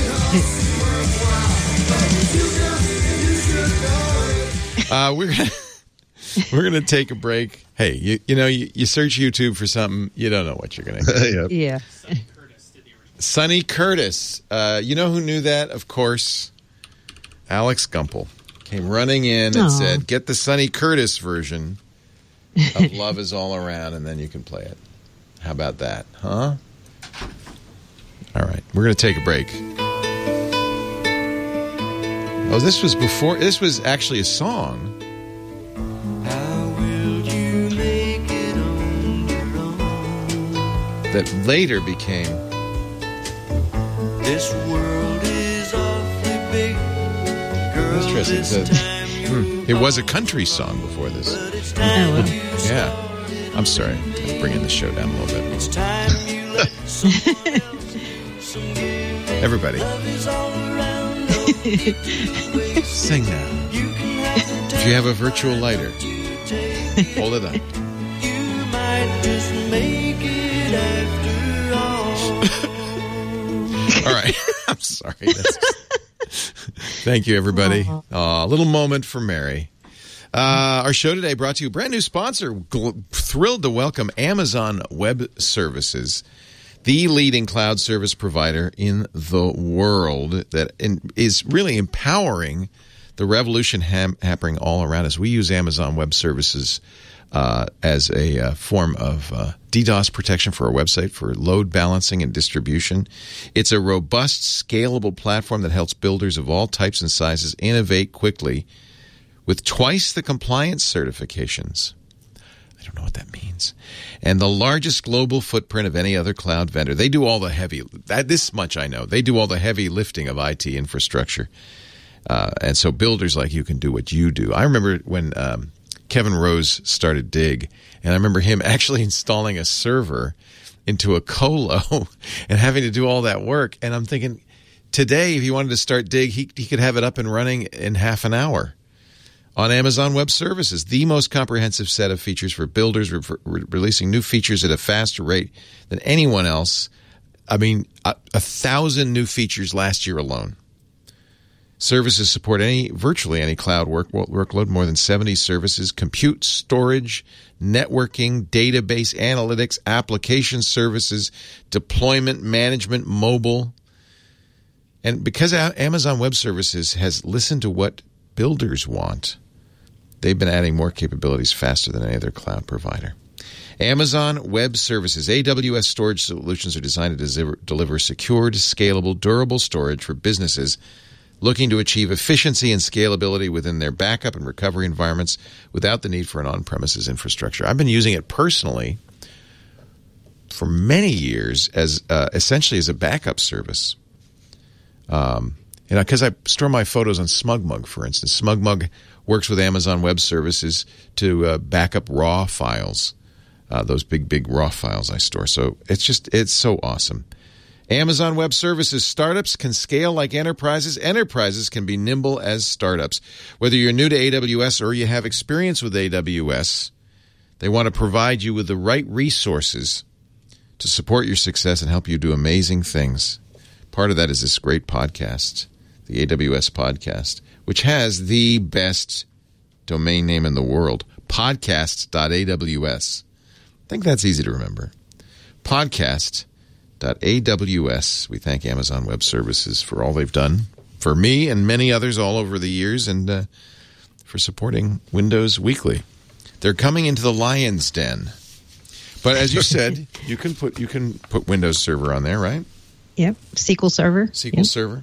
S1: We're gonna take a break. Hey, you search YouTube for something, you don't know what you're gonna get.
S3: Yeah.
S1: Sonny Curtis. You know who knew that? Of course, Alex Gumpel came running in and said, "Get the Sonny Curtis version of Love Is All Around, and then you can play it." How about that, huh? All right, we're going to take a break. Oh, this was actually a song. How will you make it on your own? That later became... This world is awfully big. Girl, interesting. It was a country song before this. Yeah. I'm sorry. Let's bring in the show down a little bit. It's time you let everybody. Sing now. If you have a virtual lighter, hold it up. You might just make it after all. All right. I'm sorry. Thank you, everybody. A little moment for Mary. Our show today brought to you, brand new sponsor. Thrilled to welcome Amazon Web Services, the leading cloud service provider in the world that is really empowering the revolution happening all around us. We use Amazon Web Services as a form of DDoS protection for our website, for load balancing and distribution. It's a robust, scalable platform that helps builders of all types and sizes innovate quickly with twice the compliance certifications. I don't know what that means. And the largest global footprint of any other cloud vendor. They do all the heavy, this much I know, they do all the heavy lifting of IT infrastructure. And so builders like you can do what you do. I remember when Kevin Rose started Dig, and I remember him actually installing a server into a colo and having to do all that work. And I'm thinking, today, if he wanted to start Dig, he could have it up and running in half an hour. On Amazon Web Services, the most comprehensive set of features for builders, releasing new features at a faster rate than anyone else. I mean, 1,000 new features last year alone. Services support virtually any cloud workload, more than 70 services, compute, storage, networking, database, analytics, application services, deployment, management, mobile. And because Amazon Web Services has listened to what builders want, they've been adding more capabilities faster than any other cloud provider. Amazon Web Services, AWS storage solutions are designed to deliver secured, scalable, durable storage for businesses looking to achieve efficiency and scalability within their backup and recovery environments without the need for an on-premises infrastructure. I've been using it personally for many years as essentially as a backup service. Because I store my photos on SmugMug, for instance. SmugMug works with Amazon Web Services to back up RAW files, those big RAW files I store. So it's so awesome. Amazon Web Services startups can scale like enterprises. Enterprises can be nimble as startups. Whether you're new to AWS or you have experience with AWS, they want to provide you with the right resources to support your success and help you do amazing things. Part of that is this great podcast, the AWS podcast, which has the best domain name in the world, podcasts.aws. I think that's easy to remember. Podcast.aws. We thank Amazon Web Services for all they've done for me and many others all over the years, and for supporting Windows Weekly. They're coming into the lion's den. But as you said, you can put Windows Server on there, right?
S3: Yep. SQL Server.
S1: SQL Server.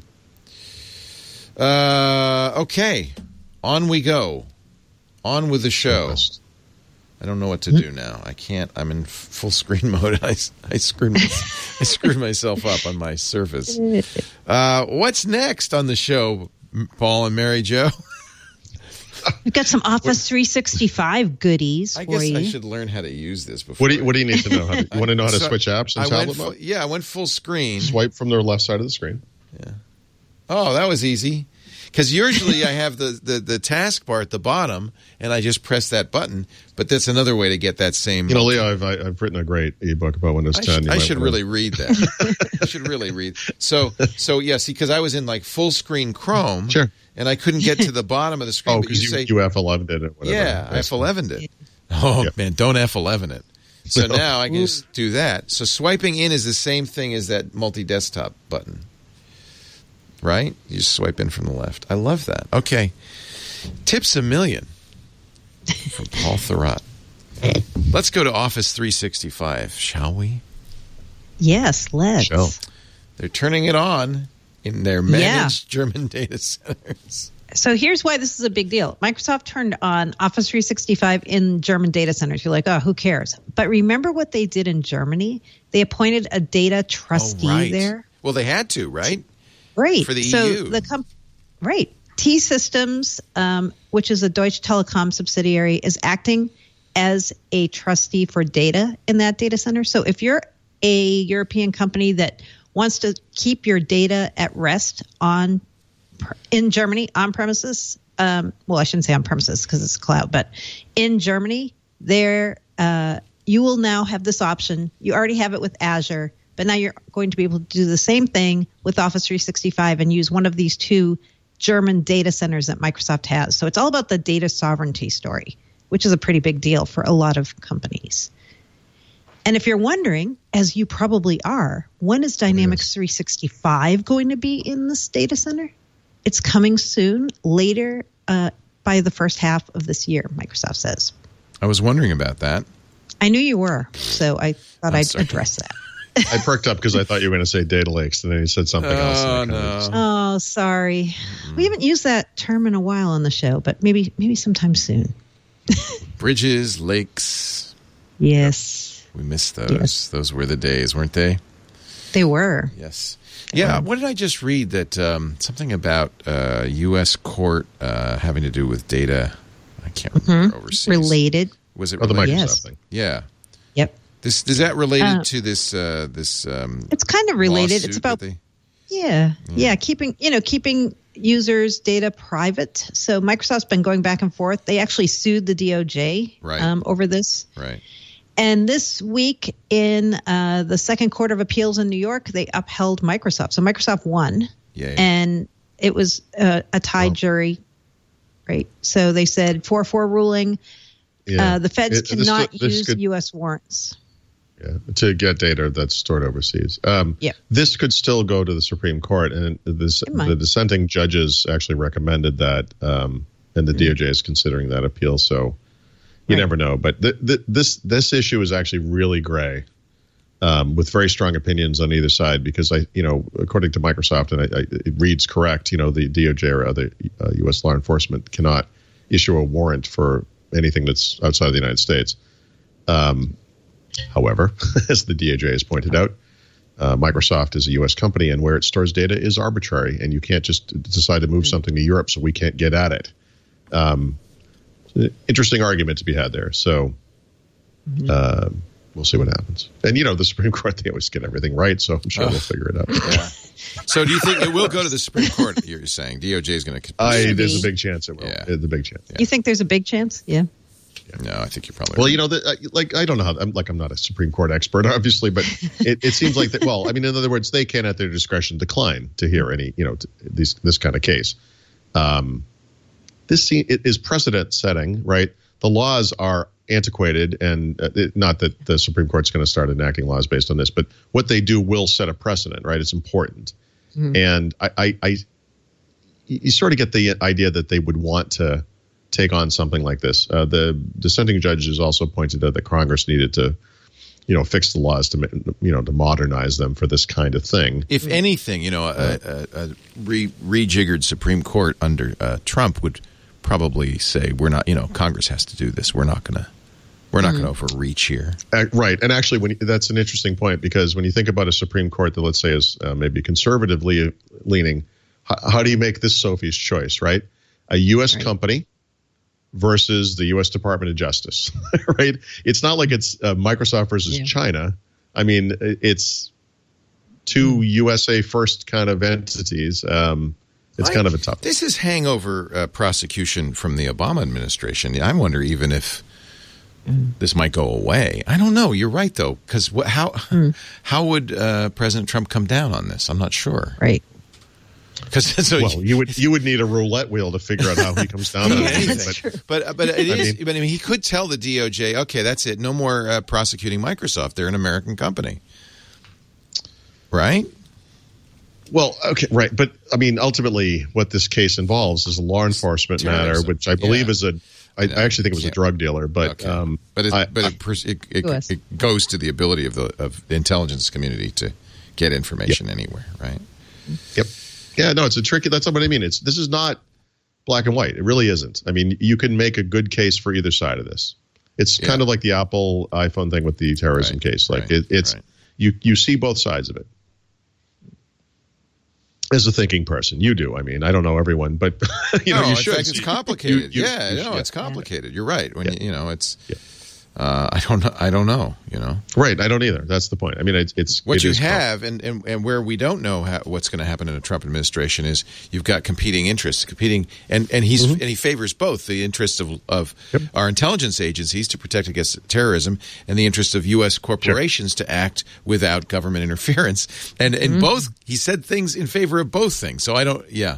S1: Okay. On we go. On with the show. I don't know what to do now. I can't. I'm in full screen mode. I screwed myself up on my Surface. What's next on the show, Paul and Mary Jo?
S3: We've got some Office 365 goodies
S1: I
S3: for
S1: guess
S3: you.
S1: I should learn how to use this before.
S5: What do you need to know? You want to know how to switch apps in tablet mode?
S1: I went full screen.
S5: Swipe from the left side of the screen.
S1: Yeah. Oh, that was easy. Because usually I have the taskbar at the bottom, and I just press that button. But that's another way to get that same.
S5: You know, Leo, I've written a great ebook about Windows 10.
S1: I should really read that. I should really read. So yeah, see, because I was in like full screen Chrome,
S5: sure,
S1: and I couldn't get to the bottom of the screen.
S5: Oh, because you F11'd it. Or whatever.
S1: Yeah, I F11'd it. Oh man, don't F11 it. So now I can just do that. So swiping in is the same thing as that multi-desktop button. Right? You just swipe in from the left. I love that. Okay. Tips a million from Paul Thurrott. Let's go to Office 365, shall we?
S3: Yes, let's.
S5: Shall.
S1: They're turning it on in their managed German data centers.
S3: So here's why this is a big deal. Microsoft turned on Office 365 in German data centers. You're like, oh, who cares? But remember what they did in Germany? They appointed a data trustee there.
S1: Well, they had to, right?
S3: Right.
S1: For the
S3: so
S1: EU.
S3: Right. T-Systems, which is a Deutsche Telekom subsidiary, is acting as a trustee for data in that data center. So if you're a European company that wants to keep your data at rest in Germany on premises, well, I shouldn't say on premises because it's cloud, but in Germany, you will now have this option. You already have it with Azure. But now you're going to be able to do the same thing with Office 365 and use one of these two German data centers that Microsoft has. So it's all about the data sovereignty story, which is a pretty big deal for a lot of companies. And if you're wondering, as you probably are, when is Dynamics 365 going to be in this data center? It's coming soon, later by the first half of this year, Microsoft says.
S1: I was wondering about that.
S3: I knew you were, so I thought I'd address that.
S5: I perked up because I thought you were going to say data lakes, and then you said something else.
S1: Oh, no.
S3: Oh, sorry. Mm-hmm. We haven't used that term in a while on the show, but maybe sometime soon.
S1: Bridges, lakes.
S3: Yes.
S1: We missed those.
S3: Yes.
S1: Those were the days, weren't they?
S3: They were.
S1: Yes. Yeah. What did I just read? That something about U.S. court having to do with data. I can't remember overseas.
S3: Related.
S1: Was it
S5: the
S1: related?
S5: Microsoft thing?
S1: Yeah.
S3: Yep.
S1: Is that related to this?
S3: It's kind of related. It's about keeping users' data private. So Microsoft's been going back and forth. They actually sued the DOJ over this.
S1: Right.
S3: And this week in the Second Court of Appeals in New York, they upheld Microsoft. So Microsoft won.
S1: Yay.
S3: And it was a tied jury. Right. So they said 4-4 ruling.
S5: Yeah.
S3: The feds cannot use U.S. warrants.
S5: Yeah, to get data that's stored overseas. This could still go to the Supreme Court, and the dissenting judges actually recommended that, and the DOJ is considering that appeal. So you never know. But this issue is actually really gray, with very strong opinions on either side. Because according to Microsoft, and it reads correct. The DOJ or other U.S. law enforcement cannot issue a warrant for anything that's outside of the United States. However, as the DOJ has pointed out, Microsoft is a U.S. company, and where it stores data is arbitrary, and you can't just decide to move something to Europe so we can't get at it. Interesting argument to be had there. So we'll see what happens. And, the Supreme Court, they always get everything right, so I'm sure they'll figure it out.
S4: Yeah. So do you think it will go to the Supreme Court, you're saying? DOJ is going to...
S5: There's a big chance it will.
S4: Yeah.
S5: There's a big chance.
S3: You think there's a big chance? Yeah.
S4: No, I think you're probably
S5: right. I don't know how. I'm not a Supreme Court expert, obviously, but it seems like that. Well, I mean, in other words, they can, at their discretion, decline to hear any, this kind of case. This is precedent setting, right? The laws are antiquated, and not that the Supreme Court's going to start enacting laws based on this, but what they do will set a precedent, right? It's important, and you sort of get the idea that they would want to take on something like this. The dissenting judges also pointed out that Congress needed to, fix the laws to modernize them for this kind of thing.
S4: If anything, a rejiggered Supreme Court under Trump would probably say, we're not, Congress has to do this. We're not going to overreach here.
S5: Right. And actually, that's an interesting point, because when you think about a Supreme Court that, let's say, is maybe conservatively leaning, how do you make this Sophie's choice, right? A U.S. company versus the U.S. Department of Justice, right? It's not like it's Microsoft versus China. I mean, it's two USA first kind of entities. It's kind of a tough.
S4: This is hangover prosecution from the Obama administration. I wonder even if this might go away. I don't know. You're right, though, because how would President Trump come down on this? I'm not sure.
S3: Right.
S5: You would need a roulette wheel to figure out how he comes down on anything.
S4: But he could tell the DOJ, okay, that's it, no more prosecuting Microsoft. They're an American company, right?
S5: Well, okay, right, but I mean, ultimately, what this case involves is a law enforcement matter, which I believe is I actually think it was a drug dealer, but
S4: it goes to the ability of the intelligence community to get information anywhere, right?
S5: Yep. Yeah, no, it's a tricky. That's what I mean. This is not black and white. It really isn't. I mean, you can make a good case for either side of this. It's kind of like the Apple iPhone thing with the terrorism case. Like you see both sides of it. As a thinking person, you do. I mean, I don't know everyone, but you should.
S4: In fact, it's complicated. It's complicated. You're right. When it's. Yeah. I don't know.
S5: Right. I don't either. That's the point. I mean, it's
S4: what you have, and where we don't know what's going to happen in a Trump administration is you've got competing interests, and he favors both the interests of our intelligence agencies to protect against terrorism and the interests of U.S. corporations to act without government interference. And in both, he said things in favor of both things. So I don't. Yeah.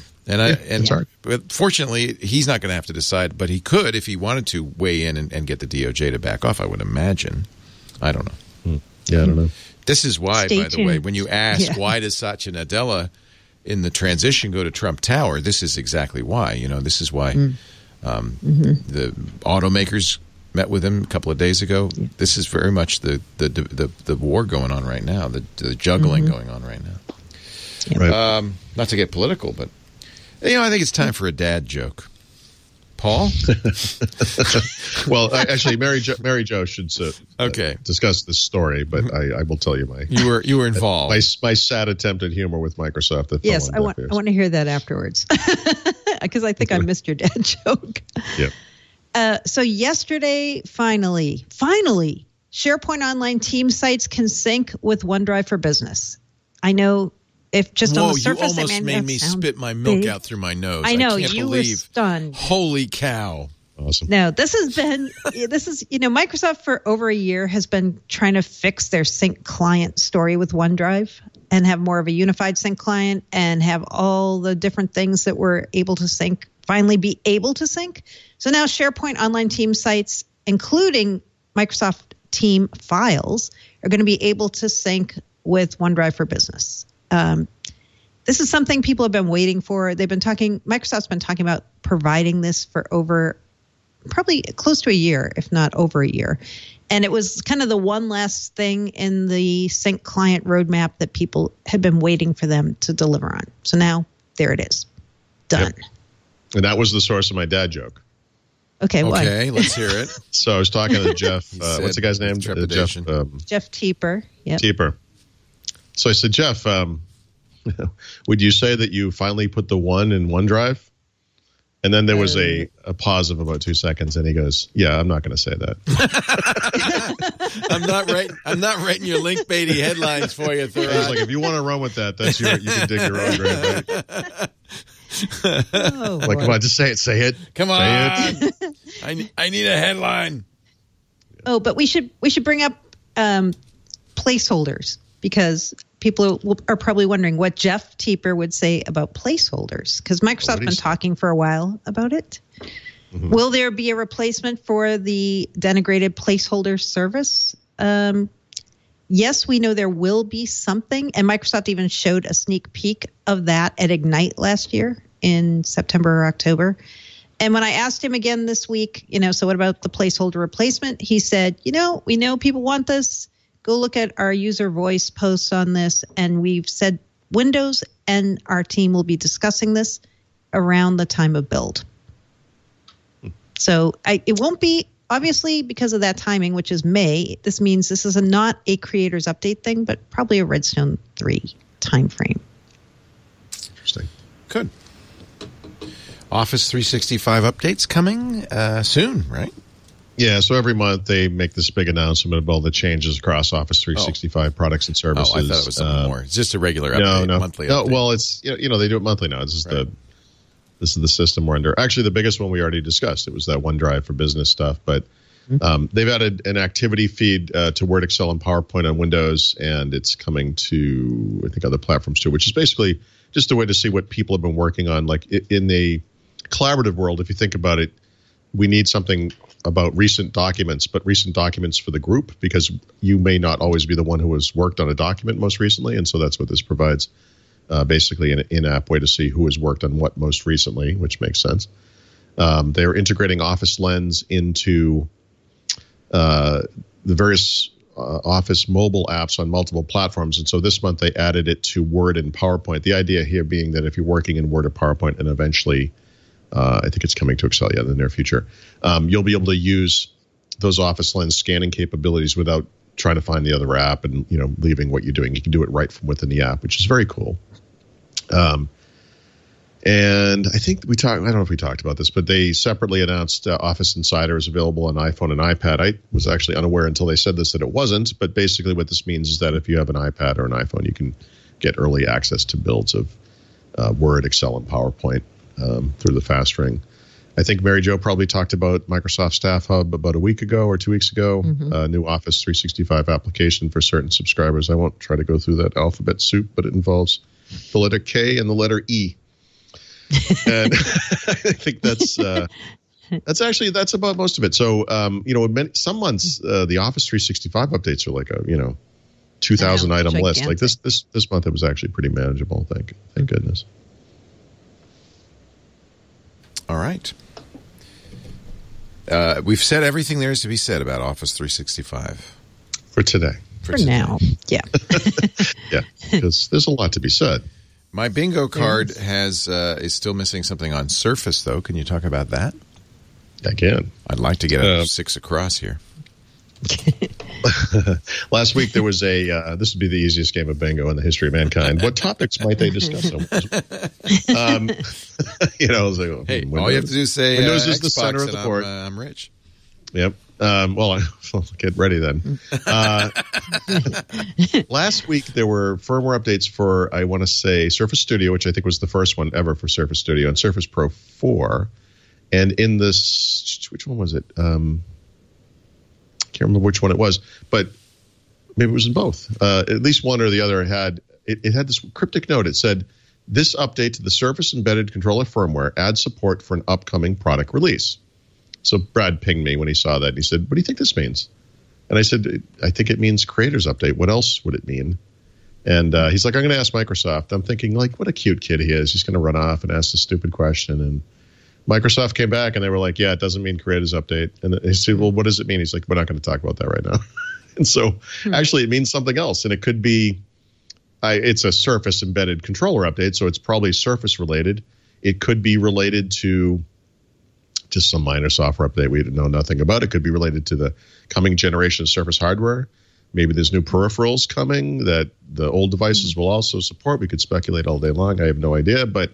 S4: But fortunately, he's not going to have to decide, but he could if he wanted to weigh in and get the DOJ to back off, I would imagine. I don't know.
S5: Yeah, I don't know.
S4: This is why, by the way, when you ask why does Satya Nadella in the transition go to Trump Tower, this is exactly why. This is why the automakers met with him a couple of days ago. This is very much the war going on right now, the juggling going on right now.
S3: Yeah.
S5: Right.
S4: Not to get political, but I think it's time for a dad joke. Paul?
S5: Well, actually, Mary Jo should discuss this story, but I will tell you
S4: you were involved.
S5: My sad attempt at humor with Microsoft.
S3: Yes, I want to hear that afterwards because I think I missed your dad joke.
S5: Yeah.
S3: So yesterday, finally, SharePoint Online team sites can sync with OneDrive for Business. I know. If just on the surface,
S4: you almost made me spit my milk out through my nose.
S3: I know,
S4: can't
S3: you
S4: believe.
S3: were stunned.
S4: Holy cow.
S5: Awesome.
S3: No, Microsoft for over a year has been trying to fix their sync client story with OneDrive and have more of a unified sync client and have all the different things that we're able to sync, finally be able to sync. So now SharePoint Online team sites, including Microsoft Team files, are going to be able to sync with OneDrive for Business. This is something people have been waiting for. Microsoft's been talking about providing this for over probably close to a year, if not over a year. And it was kind of the one last thing in the sync client roadmap that people had been waiting for them to deliver on. So now there it is. Done.
S5: Yep. And that was the source of my dad joke.
S3: Okay,
S4: let's hear it.
S5: So I was talking to Jeff. What's the guy's name?
S3: Jeff Teeper. Yep.
S5: Teeper. So I said, Jeff, would you say that you finally put the one in OneDrive? And then there was a pause of about 2 seconds, and he goes, "Yeah, I'm not going to say that."
S4: I'm not writing your link baity headlines for you.
S5: I was like, if you want to run with that, that's you can dig your own grave. Right? Like, come on, just say it. Say it.
S4: Come on. I need a headline.
S3: Oh, but we should bring up placeholders, because people are probably wondering what Jeff Teeper would say about placeholders, because Microsoft's been talking for a while about it. Mm-hmm. Will there be a replacement for the denigrated placeholder service? Yes, we know there will be something, and Microsoft even showed a sneak peek of that at Ignite last year in September or October. And when I asked him again this week, so what about the placeholder replacement? He said, we know people want this. Go look at our user voice posts on this, and we've said Windows and our team will be discussing this around the time of build. So it won't be, obviously, because of that timing, which is May. This means this is not a creators update thing, but probably a Redstone 3 timeframe.
S5: Interesting.
S4: Good. Office 365 updates coming soon, right?
S5: Yeah, so every month they make this big announcement of all the changes across Office 365 products and services.
S4: Oh, I thought it was something more. It's just a regular update, monthly update.
S5: Well, it's they do it monthly now. This is the system we're under. Actually, the biggest one we already discussed. It was that OneDrive for business stuff, but they've added an activity feed to Word, Excel, and PowerPoint on Windows, and it's coming to, I think, other platforms too, which is basically just a way to see what people have been working on. Like in the collaborative world, if you think about it, we need something about recent documents, but recent documents for the group, because you may not always be the one who has worked on a document most recently. And so that's what this provides, basically an in-app way to see who has worked on what most recently, which makes sense. They're integrating Office Lens into the various Office mobile apps on multiple platforms. And so this month they added it to Word and PowerPoint. The idea here being that if you're working in Word or PowerPoint, and eventually I think it's coming to Excel in the near future, you'll be able to use those Office Lens scanning capabilities without trying to find the other app and leaving what you're doing. You can do it right from within the app, which is very cool. And I think I don't know if we talked about this, but they separately announced Office Insider is available on iPhone and iPad. I was actually unaware until they said this that it wasn't, but basically what this means is that if you have an iPad or an iPhone, you can get early access to builds of Word, Excel, and PowerPoint through the Fast Ring. I think Mary Jo probably talked about Microsoft Staff Hub about a week ago or 2 weeks ago, new Office 365 application for certain subscribers. I won't try to go through that alphabet soup, but it involves the letter K and the letter E. And I think that's about most of it. So, some months the Office 365 updates are like a 2,000 item list. Like this month, it was actually pretty manageable. Thank goodness.
S4: All right. We've said everything there is to be said about Office 365
S5: for today.
S3: For now, yeah.
S5: Yeah, because there's a lot to be said.
S4: My bingo card is still missing something on Surface, though. Can you talk about that?
S5: I can.
S4: I'd like to get a 6 across here.
S5: Last week there was this would be the easiest game of bingo in the history of mankind. What topics might they discuss? I was like,
S4: hey, all you have to do is say
S5: Windows is
S4: Xbox,
S5: the center of the board.
S4: I'm rich.
S5: Yep. Well, get ready then. Last week there were firmware updates for, I want to say, Surface Studio, which I think was the first one ever for Surface Studio, and Surface Pro 4. And in this, which one was it? Can't remember which one it was, but maybe it was in both. At least one or the other had this cryptic note. It said, "This update to the Surface Embedded Controller firmware adds support for an upcoming product release." So Brad pinged me when he saw that, and he said, "What do you think this means?" And I said, "I think it means creators update. What else would it mean?" And he's like, "I'm going to ask Microsoft." I'm thinking, like, what a cute kid he is. He's going to run off and ask a stupid question. And Microsoft came back and they were like, "Yeah, it doesn't mean creators update." And he said, "Well, what does it mean?" He's like, "We're not going to talk about that right now." And so actually it means something else. And it could be, it's a Surface embedded controller update, so it's probably Surface related. It could be related to just some minor software update we know nothing about. It could be related to the coming generation of Surface hardware. Maybe there's new peripherals coming that the old devices will also support. We could speculate all day long. I have no idea, but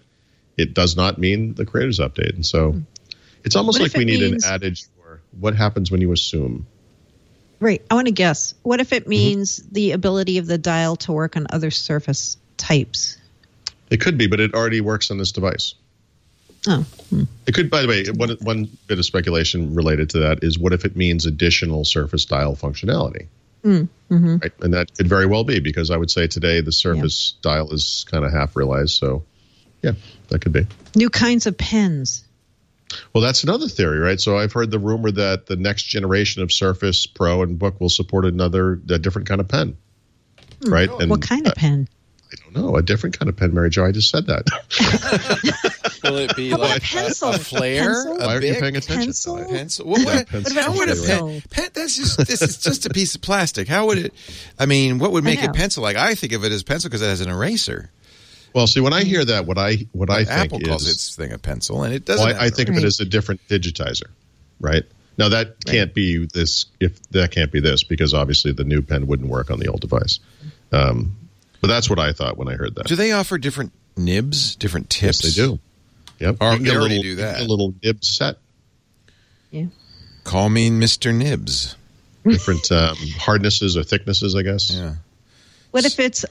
S5: it does not mean the creators update. And so it's almost like we need an adage for what happens when you assume.
S3: Right. I want to guess. What if it means the ability of the dial to work on other Surface types?
S5: It could be, but it already works on this device.
S3: Oh.
S5: It could, by the way, one bit of speculation related to that is what if it means additional Surface dial functionality?
S3: Mm-hmm.
S5: Right? And that could very well be, because I would say today the Surface dial is kind of half realized. So, yeah, that could be.
S3: New kinds of pens.
S5: Well, that's another theory, right? So I've heard the rumor that the next generation of Surface Pro and Book will support a different kind of pen, right? And
S3: what kind of pen?
S5: I don't know. A different kind of pen, Mary Jo. I just said that.
S1: Will it be like a flare?
S3: Pencil?
S5: Why aren't you paying attention?
S3: Pencil?
S1: Pencil? What would a pen? This is just a piece of plastic. How would it? I mean, what would make it pencil? Like, I think of it as pencil because it has an eraser.
S5: Well, see, when I hear that, what I think
S1: Apple calls
S5: is
S1: its thing a pencil, and it doesn't.
S5: Well, I think of it as a different digitizer, right? Now that can't be this. If that can't be this, because obviously the new pen wouldn't work on the old device. But that's what I thought when I heard that.
S1: Do they offer different nibs, different tips?
S5: Yes, they do. Yep.
S1: Or they already do that.
S5: A little nib set.
S3: Yeah.
S1: Call me Mr. Nibs.
S5: Different hardnesses or thicknesses, I guess.
S1: Yeah.
S3: What if it's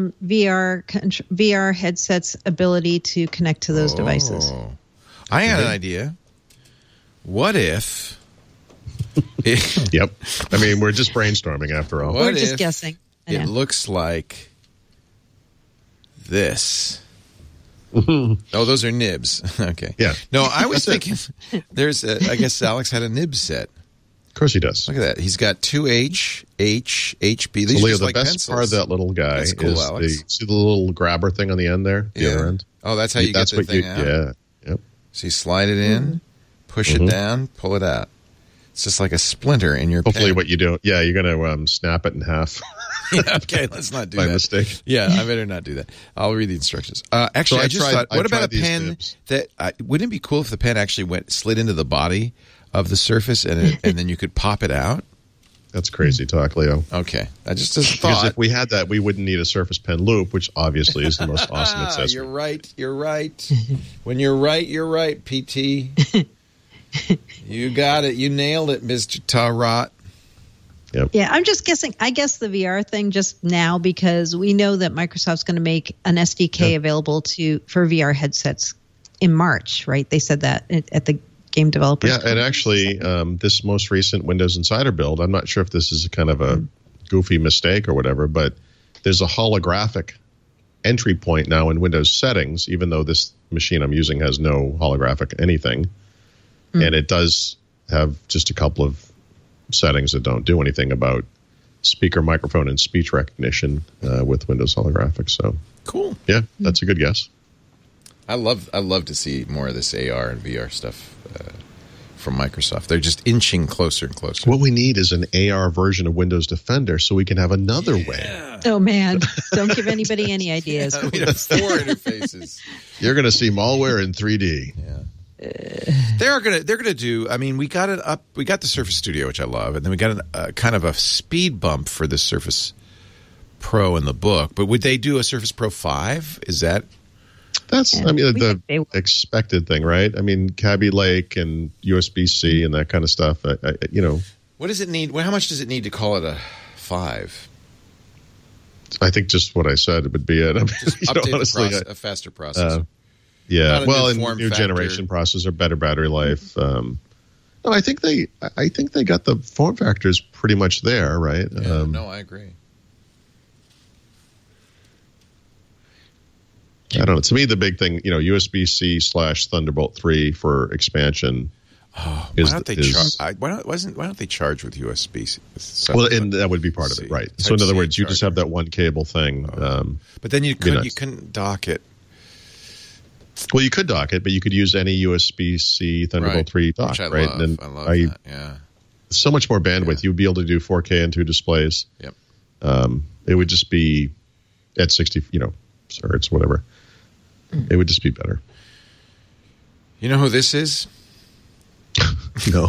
S3: VR headsets ability to connect to those devices?
S1: I had an idea. What if?
S5: Yep. I mean, we're just brainstorming after all.
S3: We're just guessing.
S1: It looks like this. Oh, those are nibs. Okay.
S5: Yeah.
S1: No, I was thinking I guess Alex had a nib set.
S5: Of course he does.
S1: Look at that. He's got 2H, H, HB. These
S5: so,
S1: are
S5: Leo,
S1: just
S5: the
S1: like
S5: best
S1: pencils.
S5: part of that little guy
S1: That's cool,
S5: is
S1: Alex.
S5: see the little grabber thing on the end there? The other end?
S1: Oh, that's how you get the thing out?
S5: Yeah. Yep.
S1: So you slide it in, push it down, pull it out. It's just like a splinter in your
S5: Hopefully
S1: pen.
S5: what you do, you're going to snap it in half.
S1: Yeah, okay, let's not do
S5: By
S1: that.
S5: mistake.
S1: Yeah, I better not do that. I'll read the instructions. Actually, I just thought, what about a pen that wouldn't it be cool if the pen actually slid into the body of the Surface and then you could pop it out?
S5: That's crazy talk, Leo.
S1: Okay, I just
S5: Because
S1: thought.
S5: if we had that, we wouldn't need a Surface Pen Loop, which obviously is the most awesome accessory.
S1: You're right. When you're right, PT. You got it. You nailed it, Mr. Tarot.
S5: Yep.
S3: Yeah, I'm just guessing. I guess the VR thing just now because we know that Microsoft's going to make an SDK available for VR headsets in March, right? They said that at the Game Developers
S5: Yeah, and actually, this most recent Windows Insider build, I'm not sure if this is kind of a goofy mistake or whatever, but there's a holographic entry point now in Windows settings, even though this machine I'm using has no holographic anything. And it does have just a couple of settings that don't do anything about speaker, microphone, and speech recognition with Windows holographic. So
S1: Cool.
S5: Yeah, that's a good guess.
S1: I love to see more of this AR and VR stuff from Microsoft. They're just inching closer and closer.
S5: What we need is an AR version of Windows Defender so we can have another way.
S3: Oh, man. Don't give anybody any ideas.
S1: We have 4 interfaces.
S5: You're going to see malware in 3D.
S1: Yeah. They're gonna do. I mean, we got it up. We got the Surface Studio, which I love, and then we got a kind of a speed bump for the Surface Pro in the book. But would they do a Surface Pro 5? Is that?
S5: That's the expected thing, right? I mean, Kaby Lake and USB-C and that kind of stuff.
S1: What does it need? How much does it need to call it a 5?
S5: I think just what I said would be it. I mean,
S1: Just update a faster processor.
S5: Yeah, well, and new generation processor, better battery life. No, I think they got the form factors pretty much there, right?
S1: Yeah, no, I agree.
S5: I don't know. To me, the big thing, USB-C / Thunderbolt 3 for expansion.
S1: Why don't they charge? Why don't they charge with USB?
S5: Well, and that would be part of it, right? So in other words, you just have that one cable thing.
S1: But then you couldn't dock it.
S5: Well, you could dock it, but you could use any USB-C Thunderbolt 3 dock, right?
S1: Love.
S5: And
S1: I love that. Yeah,
S5: so much more bandwidth. Yeah. You'd be able to do 4K and 2 displays.
S1: Yep.
S5: It would just be at 60, hertz, whatever. It would just be better.
S1: You know who this is?
S5: No.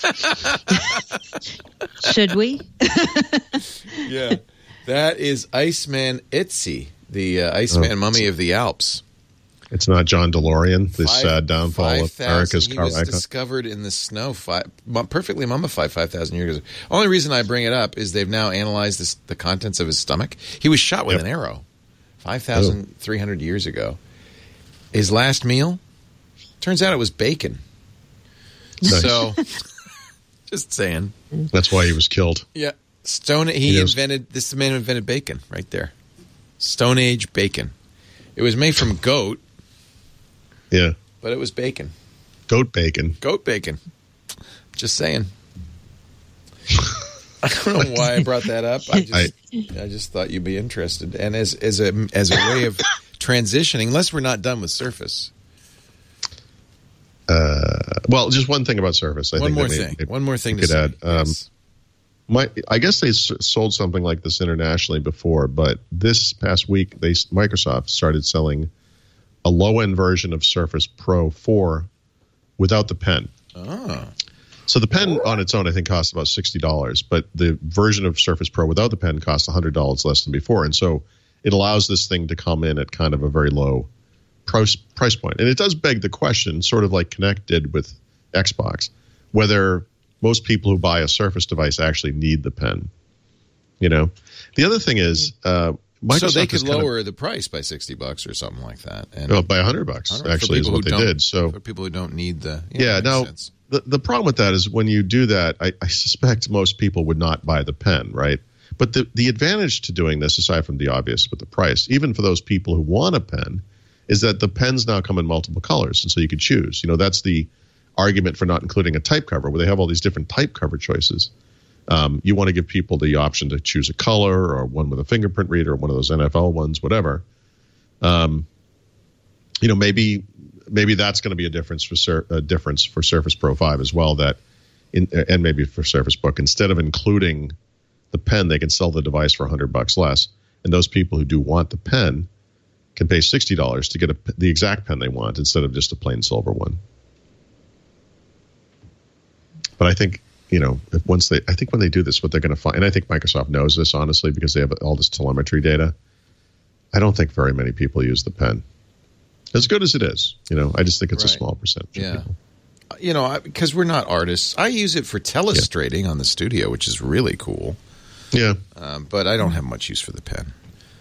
S3: Should we?
S1: Yeah, that is Iceman Ötzi, the Iceman mummy of the Alps.
S5: It's not John DeLorean, this sad downfall of America's car icon.
S1: He was discovered in the snow, perfectly mummified 5,000 years ago. Only reason I bring it up is they've now analyzed the contents of his stomach. He was shot with an arrow 5,300 years ago. His last meal, turns out it was bacon. Nice. So, just saying.
S5: That's why he was killed.
S1: Yeah. This man invented bacon right there. Stone Age bacon. It was made from goat.
S5: Yeah.
S1: But it was bacon.
S5: Goat bacon.
S1: Goat bacon. Just saying. I don't know why I brought that up. I just thought you'd be interested. And as a way of transitioning, unless we're not done with Surface.
S5: Well, just one thing about Surface.
S1: One more thing to say.
S5: Yes. I guess they sold something like this internationally before, but this past week, Microsoft started selling a low-end version of Surface Pro 4 without the pen.
S1: Oh.
S5: So the pen on its own, I think, costs about $60, but the version of Surface Pro without the pen costs $100 less than before. And so it allows this thing to come in at kind of a very low price point. And it does beg the question, sort of like Kinect did with Xbox, whether most people who buy a Surface device actually need the pen. You know, the other thing is, Microsoft,
S1: so they could lower the price by $60 or something like that, and
S5: by $100 actually is what they did. So
S1: for people who don't need the
S5: now the problem with that is when you do that, I suspect most people would not buy the pen, right? But the advantage to doing this, aside from the obvious with the price, even for those people who want a pen, is that the pens now come in multiple colors, and so you could choose. You know, that's the argument for not including a type cover, where they have all these different type cover choices. You want to give people the option to choose a color or one with a fingerprint reader or one of those NFL ones, whatever. You know, maybe that's going to be a difference for Surface Pro 5 as well. And maybe for Surface Book, instead of including the pen, they can sell the device for $100 less. And those people who do want the pen can pay $60 to get the exact pen they want instead of just a plain silver one. But I think, you know, when they do this, what they're going to find, and I think Microsoft knows this, honestly, because they have all this telemetry data, I don't think very many people use the pen. As good as it is, you know, I just think it's a small percentage of people.
S1: You know, because we're not artists. I use it for telestrating on the studio, which is really cool.
S5: Yeah.
S1: But I don't have much use for the pen.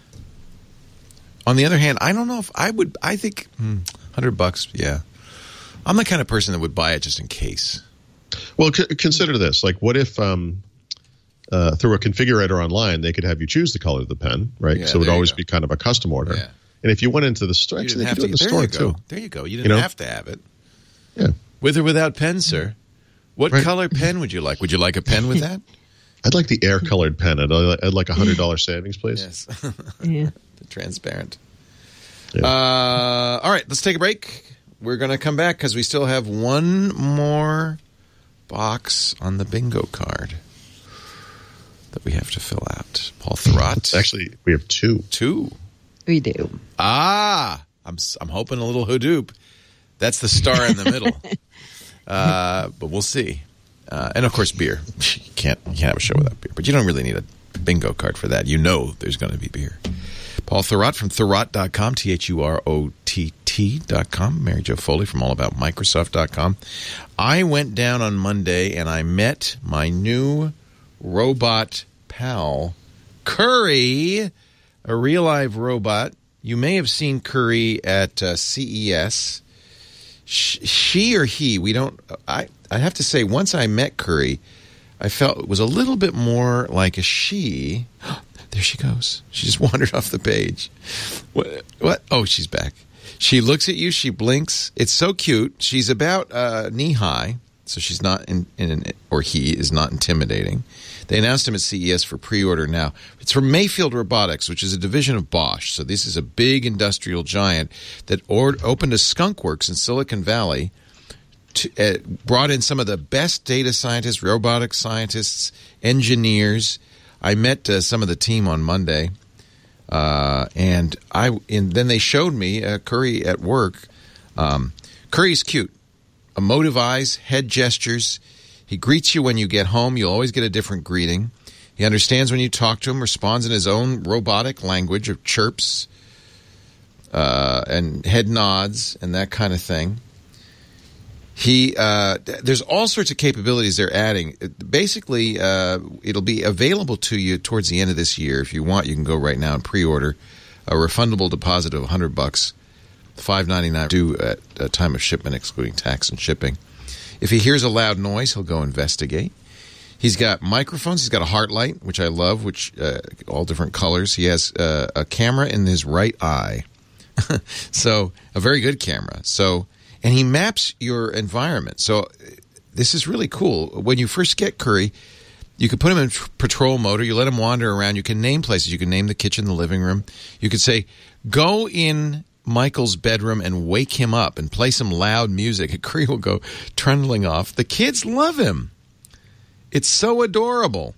S1: On the other hand, I don't know if I would, I think $100, yeah. I'm the kind of person that would buy it just in case.
S5: Well, consider this. Like, what if through a configurator online, they could have you choose the color of the pen, right?
S1: Yeah,
S5: so it would always be kind of a custom order.
S1: Yeah.
S5: And if you went into the store, actually, they could do it in the store, too.
S1: There you go. You didn't have to have it.
S5: Yeah.
S1: With or without pen, sir. What color pen would you like? Would you like a pen with that?
S5: I'd like the air-colored pen. I'd like $100 savings, please.
S1: Yes.
S3: Yeah.
S1: The transparent.
S5: Yeah.
S1: All right, let's take a break. We're going to come back because we still have one more box on the bingo card that we have to fill out. Paul Thurrott.
S5: Actually, we have two.
S3: We do.
S1: I'm hoping a little Hadoop. That's the star in the middle. But we'll see. And of course, beer. You can't have a show without beer. But you don't really need a bingo card for that. You know there's going to be beer. Paul Thurrott from Thurrott.com, THUROTT.com. Mary Jo Foley from AllAboutMicrosoft.com. I went down on Monday and I met my new robot pal, Curry, a real live robot. You may have seen Curry at CES. She or he, we don't. I have to say, once I met Curry, I felt it was a little bit more like a she. There she goes. She just wandered off the page. What? Oh, she's back. She looks at you. She blinks. It's so cute. She's about knee high, so she's not or he is not intimidating. They announced him at CES for pre-order now. It's from Mayfield Robotics, which is a division of Bosch. So this is a big industrial giant that opened a skunk works in Silicon Valley, brought in some of the best data scientists, robotics scientists, engineers. I met some of the team on Monday, and then they showed me Curry at work. Curry's cute, emotive eyes, head gestures. He greets you when you get home. You'll always get a different greeting. He understands when you talk to him, responds in his own robotic language of chirps, and and head nods and that kind of thing. There's all sorts of capabilities they're adding. Basically, it'll be available to you towards the end of this year. If you want, you can go right now and pre-order a refundable deposit of $100, $5.99 due at a time of shipment, excluding tax and shipping. If he hears a loud noise, he'll go investigate. He's got microphones. He's got a heart light, which I love, which all different colors. He has a camera in his right eye, so a very good camera. So, and he maps your environment. So this is really cool. When you first get Curry, you can put him in patrol mode, or you let him wander around. You can name places. You can name the kitchen, the living room. You could say, go in Michael's bedroom and wake him up and play some loud music. And Curry will go trundling off. The kids love him. It's so adorable.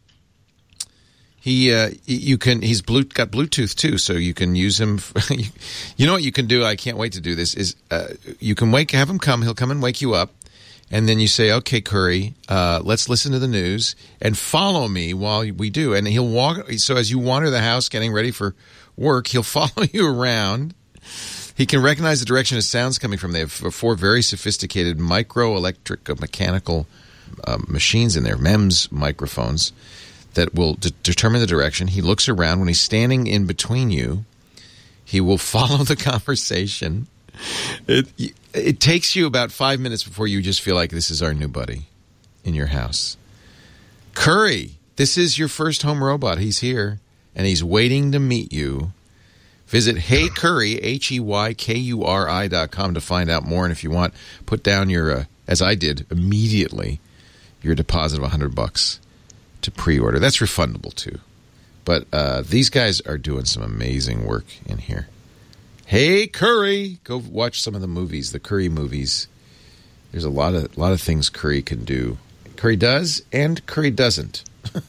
S1: He's got Bluetooth too, so you can use him. You know what you can do? I can't wait to do this. Is you can have him come. He'll come and wake you up, and then you say, "Okay, Curry, let's listen to the news and follow me while we do." And he'll walk. So as you wander the house, getting ready for work, he'll follow you around. He can recognize the direction of sounds coming from. They have 4 very sophisticated mechanical machines in there, MEMS microphones, that will determine the direction. He looks around. When he's standing in between you, he will follow the conversation. It takes you about 5 minutes before you just feel like this is our new buddy in your house. Curry, this is your first home robot. He's here, and he's waiting to meet you. Visit HeyCurry, HeyKuri.com to find out more. And if you want, put down your, as I did immediately, your deposit of $100 to pre-order. That's refundable too. But these guys are doing some amazing work in here. Hey, Curry! Go watch some of the movies, the Curry movies. There's a lot of things Curry can do. Curry does and Curry doesn't.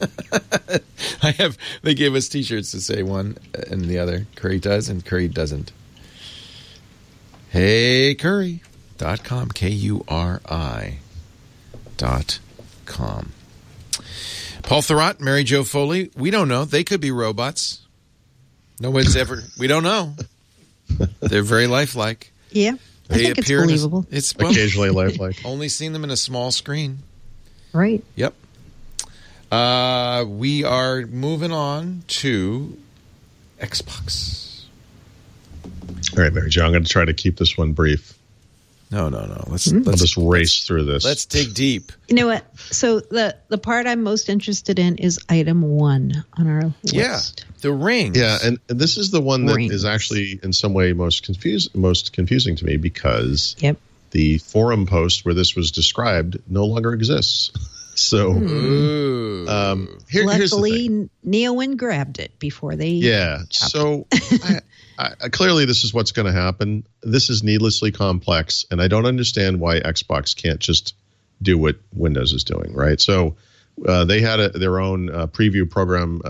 S1: They gave us T-shirts to say one and the other. Curry does and Curry doesn't. HeyCurry.com, KURI.com. Paul Thurrott, Mary Jo Foley. We don't know. They could be robots. No one's ever. We don't know. They're very lifelike.
S3: Yeah, I think it's believable.
S5: It's occasionally lifelike.
S1: Only seen them in a small screen.
S3: Right.
S1: Yep. We are moving on to Xbox.
S5: All right, Mary Jo, I'm going to try to keep this one brief.
S1: No. Let's
S5: just race through this.
S1: Let's dig deep.
S3: You know what? So the part I'm most interested in is item 1 on our list.
S1: Yeah, the rings.
S5: Yeah, and this is the one that is actually in some way most confusing to me because the forum post where this was described no longer exists. So here's the thing.
S3: Neowin grabbed it before they.
S5: Yeah. So clearly this is what's going to happen. This is needlessly complex, and I don't understand why Xbox can't just do what Windows is doing, right? So they had their own preview program.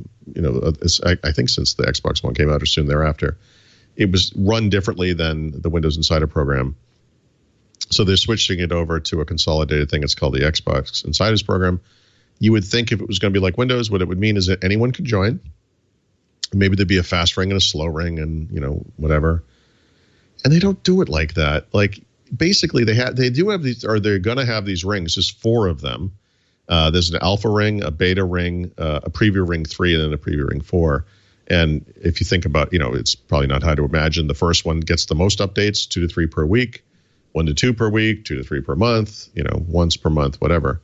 S5: I think since the Xbox One came out or soon thereafter, it was run differently than the Windows Insider program. So they're switching it over to a consolidated thing. It's called the Xbox Insiders program. You would think if it was going to be like Windows, what it would mean is that anyone could join. Maybe there'd be a fast ring and a slow ring and, whatever. And they don't do it like that. Like, basically, they do have these, or they're going to have these rings. There's 4 of them. There's an alpha ring, a beta ring, a preview ring 3, and then a preview ring 4. And if you think about, it's probably not hard to imagine. The first one gets the most updates, 2 to 3 per week. 1 to 2 per week, 2 to 3 per month, once per month, whatever.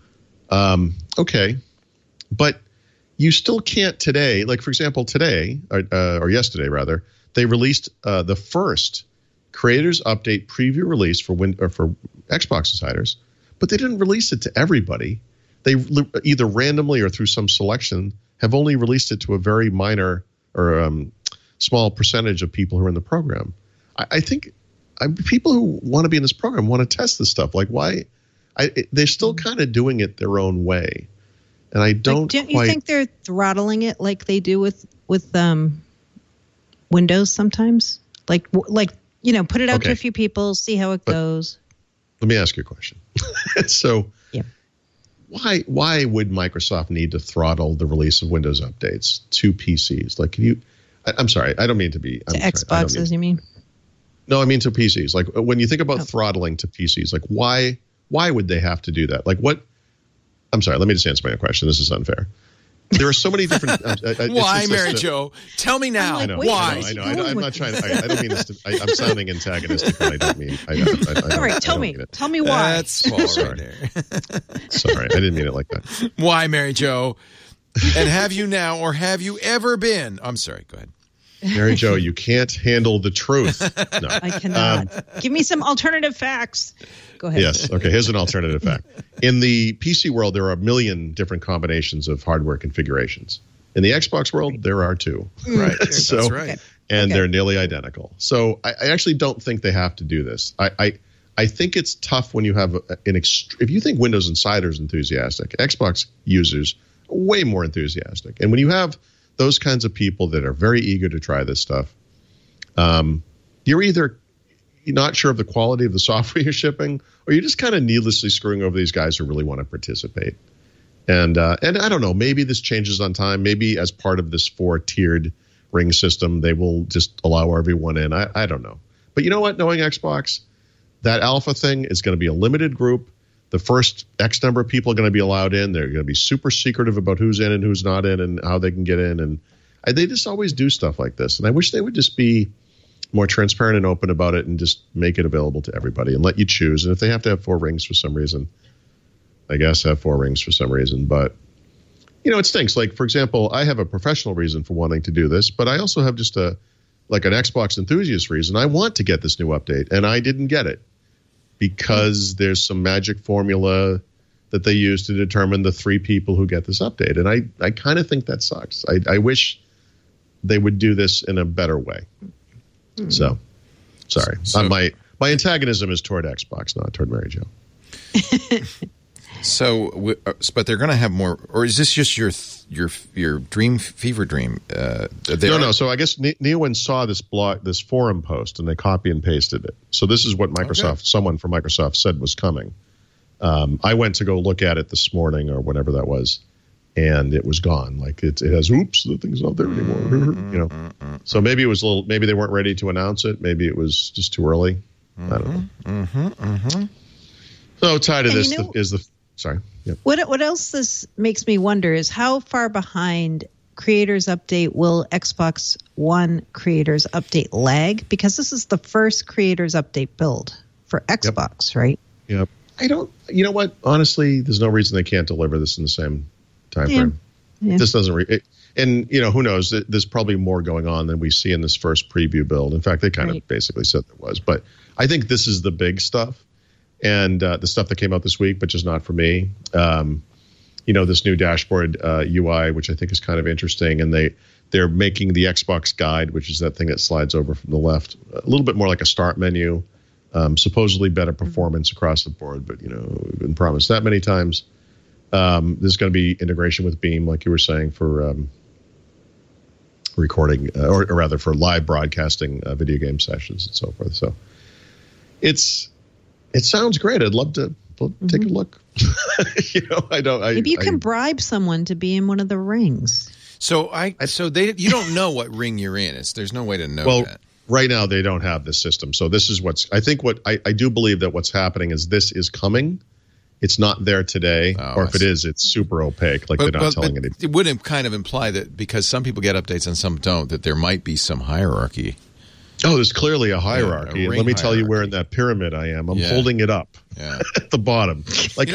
S5: Okay. But you still can't today, like for example, today, or yesterday rather, they released the first Creators Update preview release for Xbox Insiders, but they didn't release it to everybody. They either randomly or through some selection have only released it to a very minor or small percentage of people who are in the program. I think people who want to be in this program want to test this stuff. Like, why? They're still kind of doing it their own way, and I don't.
S3: Don't you think they're throttling it like they do with Windows sometimes? Like put it out to a few people, see how it goes.
S5: Let me ask you a question. So, why would Microsoft need to throttle the release of Windows updates to PCs? Like, I'm sorry. I don't mean to be.
S3: To Xboxes, you mean?
S5: No, I mean to PCs. Like when you think about throttling to PCs, like why would they have to do that? Like what? I'm sorry. Let me just answer my question. This is unfair. There are so many different.
S4: Why, Mary Jo? Tell me now.
S5: I know,
S4: why?
S5: I know. I'm not trying. I don't mean this. I'm sounding antagonistic, but I don't mean.
S3: All right, tell me. Tell me why.
S4: That's Paul right there.
S5: Sorry, I didn't mean it like that.
S4: Why, Mary Jo? And have you now, or have you ever been? I'm sorry. Go ahead.
S5: Mary Jo, you can't handle the truth. No.
S3: I cannot. Give me some alternative facts. Go ahead.
S5: Yes. Okay. Here's an alternative fact. In the PC world, there are a million different combinations of hardware configurations. In the Xbox world, there are two. Right. So,
S4: that's right.
S5: And they're nearly identical. So I actually don't think they have to do this. I think it's tough when you have if you think Windows Insider's enthusiastic, Xbox users are way more enthusiastic. And when you have those kinds of people that are very eager to try this stuff, you're either not sure of the quality of the software you're shipping, or you're just kind of needlessly screwing over these guys who really want to participate. And I don't know, maybe this changes on time. Maybe as part of this 4-tiered ring system, they will just allow everyone in. I don't know. But you know what? Knowing Xbox, that alpha thing is going to be a limited group. The first X number of people are going to be allowed in. They're going to be super secretive about who's in and who's not in and how they can get in. And they just always do stuff like this. And I wish they would just be more transparent and open about it and just make it available to everybody and let you choose. And if they have to have 4 rings for some reason, I guess have 4 rings for some reason. But, it stinks. Like, for example, I have a professional reason for wanting to do this, but I also have just an Xbox enthusiast reason. I want to get this new update, and I didn't get it because there's some magic formula that they use to determine the 3 people who get this update. And I kind of think that sucks. I wish they would do this in a better way. So, sorry. My antagonism is toward Xbox, not toward Mary Jo.
S4: So, but they're going to have more, or is this just your fever dream?
S5: No. So I guess Neowin saw this forum post, and they copy and pasted it. So this is what someone from Microsoft said was coming. I went to go look at it this morning or whenever that was, and it was gone. Like it has, oops, the thing's not there anymore. So maybe it was maybe they weren't ready to announce it. Maybe it was just too early. I don't know. So tied to this is the. Sorry. Yep.
S3: What else this makes me wonder is how far behind Creators Update will Xbox One Creators Update lag? Because this is the first Creators Update build for Xbox, right?
S5: Yep. I don't. You know what? Honestly, there's no reason they can't deliver this in the same time frame. Yeah. This doesn't. And who knows? There's probably more going on than we see in this first preview build. In fact, they kind of basically said there was. But I think this is the big stuff. And the stuff that came out this week, but just not for me. This new dashboard UI, which I think is kind of interesting. And they're making the Xbox Guide, which is that thing that slides over from the left, a little bit more like a start menu. Supposedly better performance across the board, but, we've been promised that many times. There's going to be integration with Beam, like you were saying, for recording, or rather for live broadcasting video game sessions and so forth. So it sounds great. I'd love to take a look. Maybe
S3: you can bribe someone to be in one of the rings.
S4: So you don't know what ring you're in. There's no way to know that.
S5: Right now they don't have this system. So this is I do believe that what's happening is this is coming. It's not there today, or if it is, it's super opaque. Like they're not telling anything.
S4: It would kind of imply that because some people get updates and some don't, that there might be some hierarchy.
S5: Oh, there's clearly a hierarchy. And let me tell you where in that pyramid I am. I'm holding it up at the bottom.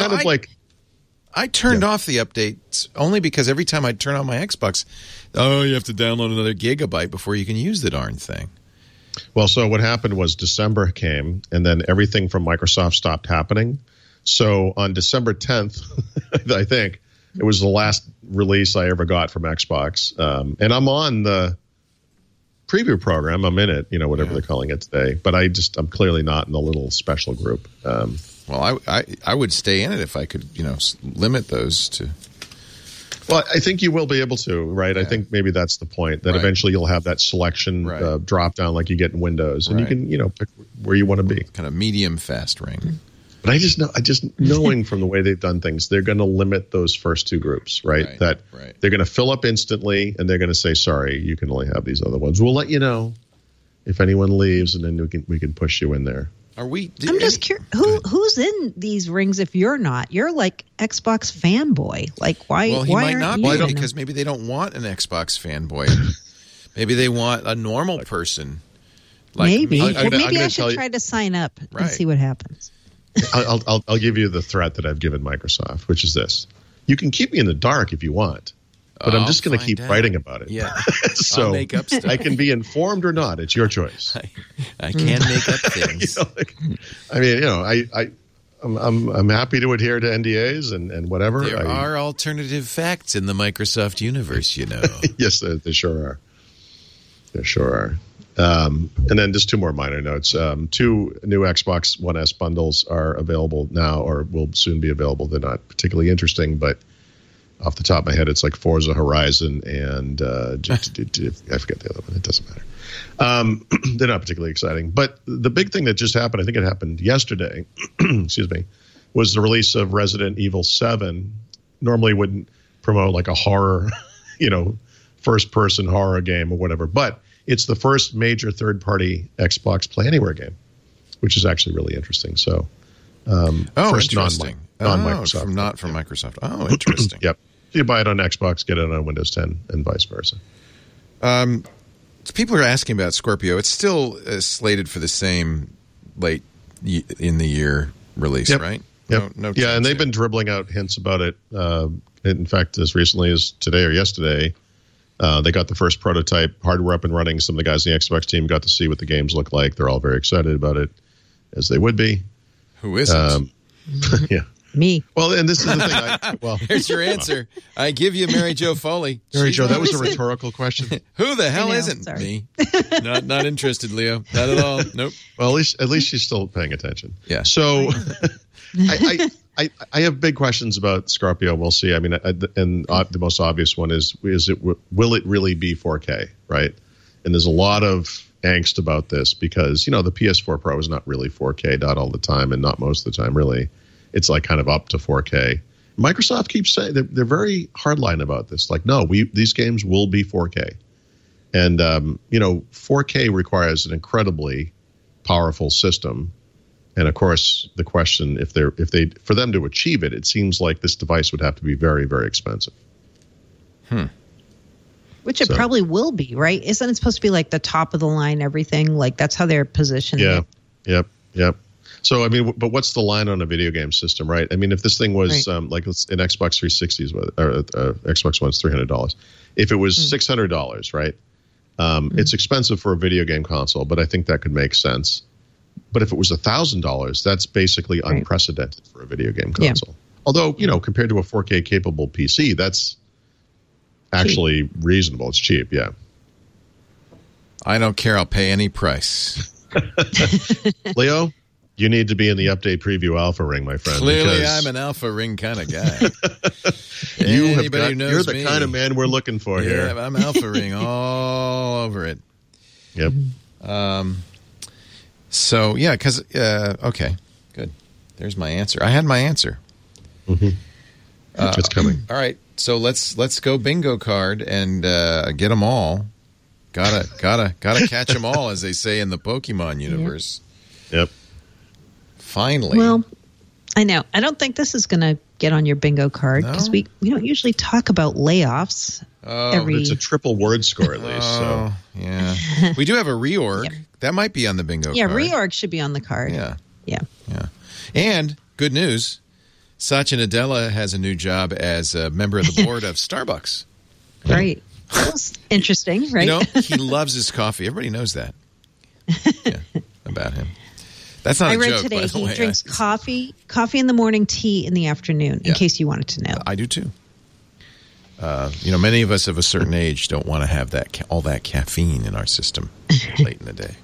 S4: I turned off the updates only because every time I turn on my Xbox, you have to download another gigabyte before you can use the darn thing.
S5: Well, so what happened was December came, and then everything from Microsoft stopped happening. So on December 10th, I think, it was the last release I ever got from Xbox. And I'm on the preview program. I'm in it, whatever they're calling it today. But I'm clearly not in the little special group.
S4: Well, I would stay in it if I could, limit those to.
S5: Well, I think you will be able to, right? Yeah. I think maybe that's the point, that eventually you'll have that selection drop down like you get in Windows, and you can, pick where you want to be.
S4: Kind of medium fast ring.
S5: But I just knowing from the way they've done things, they're going to limit those first two groups, right? They're going to fill up instantly, and they're going to say, sorry, you can only have these other ones. We'll let you know if anyone leaves, and then we can push you in there.
S3: I'm just curious. Who's in these rings if you're not? You're like Xbox fanboy. Like, why?
S1: Well, he
S3: why
S1: might not
S3: you
S1: be because maybe they don't want an Xbox fanboy. Maybe they want a normal person.
S3: Like, maybe I should try to sign up and see what happens.
S5: I'll give you the threat that I've given Microsoft, which is this: you can keep me in the dark if you want, but I'm just going to keep writing about it.
S1: Yeah,
S5: so
S1: I'll make up stuff.
S5: I can be informed or not. It's your choice.
S1: I can make up things.
S5: I'm happy to adhere to NDAs and whatever.
S1: There are alternative facts in the Microsoft universe,
S5: Yes, they sure are. There sure are. And then just two more minor notes. 2 new Xbox One S bundles are available now or will soon be available. They're not particularly interesting, but off the top of my head, it's like Forza Horizon and I forget the other one. It doesn't matter. They're not particularly exciting. But the big thing that just happened, I think it happened yesterday, excuse me, was the release of Resident Evil 7. Normally wouldn't promote like a horror, first-person horror game or whatever, but it's the first major third-party Xbox Play Anywhere game, which is actually really interesting. So, first
S1: interesting.
S5: non-Microsoft.
S1: Not from Microsoft. Oh, interesting.
S5: Yep. If you buy it on Xbox, get it on Windows 10 and vice versa.
S1: People are asking about Scorpio. It's still slated for the same late in the year release, right?
S5: Yep.
S1: No
S5: and they've been dribbling out hints about it. In fact, as recently as today or yesterday, they got the first prototype hardware up and running. Some of the guys in the Xbox team got to see what the games look like. They're all very excited about it, as they would be.
S1: Who isn't?
S5: Yeah.
S3: Me.
S5: Well, and this is the thing.
S1: Here's your answer. I give you Mary Jo Foley.
S5: Mary Jo, that was a rhetorical question.
S1: Who the hell isn't?
S3: Sorry.
S1: Me. Not interested, Leo. Not at all. Nope.
S5: Well, at least she's still paying attention.
S1: Yeah.
S5: So I have big questions about Scorpio. We'll see. I mean, the most obvious one is will it really be 4K, right? And there's a lot of angst about this because, the PS4 Pro is not really 4K, not all the time and not most of the time, really. It's like kind of up to 4K. Microsoft keeps saying they're very hardline about this. Like, no, these games will be 4K. And, 4K requires an incredibly powerful system. And of course, the question, if for them to achieve it, it seems like this device would have to be very, very expensive.
S3: Which it probably will be, right? Isn't it supposed to be like the top of the line, everything? Like that's how they're positioning it.
S5: Yep. So, I mean, but what's the line on a video game system, right? I mean, if this thing was like an Xbox 360s or Xbox One's $300, if it was $600, right? It's expensive for a video game console, but I think that could make sense. But if it was $1,000, that's basically unprecedented for a video game console. Yeah. Although, compared to a 4K capable PC, that's actually reasonable. It's cheap, yeah.
S1: I don't care. I'll pay any price.
S5: Leo, you need to be in the update preview alpha ring, my friend.
S1: Clearly, I'm an alpha ring kind of guy.
S5: You're the kind of man we're looking for here.
S1: Yeah, I'm alpha ring all over it.
S5: Yep.
S1: So, yeah, because, okay, good. There's my answer. I had my answer.
S5: Mm-hmm. It's coming.
S1: All right, so let's go bingo card and get them all. Gotta catch them all, as they say in the Pokemon universe.
S5: Yep.
S1: Finally.
S3: Well, I know. I don't think this is going to get on your bingo card because we don't usually talk about layoffs.
S5: It's a triple word score at least. So
S1: yeah, we do have a reorg. Yep. That might be on the bingo card.
S3: Yeah, reorg should be on the card. Yeah.
S1: And good news, Satya Nadella has a new job as a member of the board of Starbucks.
S3: Right. That was interesting, right?
S1: He loves his coffee. Everybody knows that. Yeah, about him. That's not a joke,
S3: I read today
S1: by the way.
S3: He drinks coffee in the morning, tea in the afternoon, in case you wanted to know.
S1: I do too. Many of us of a certain age don't want to have all that caffeine in our system late in the day.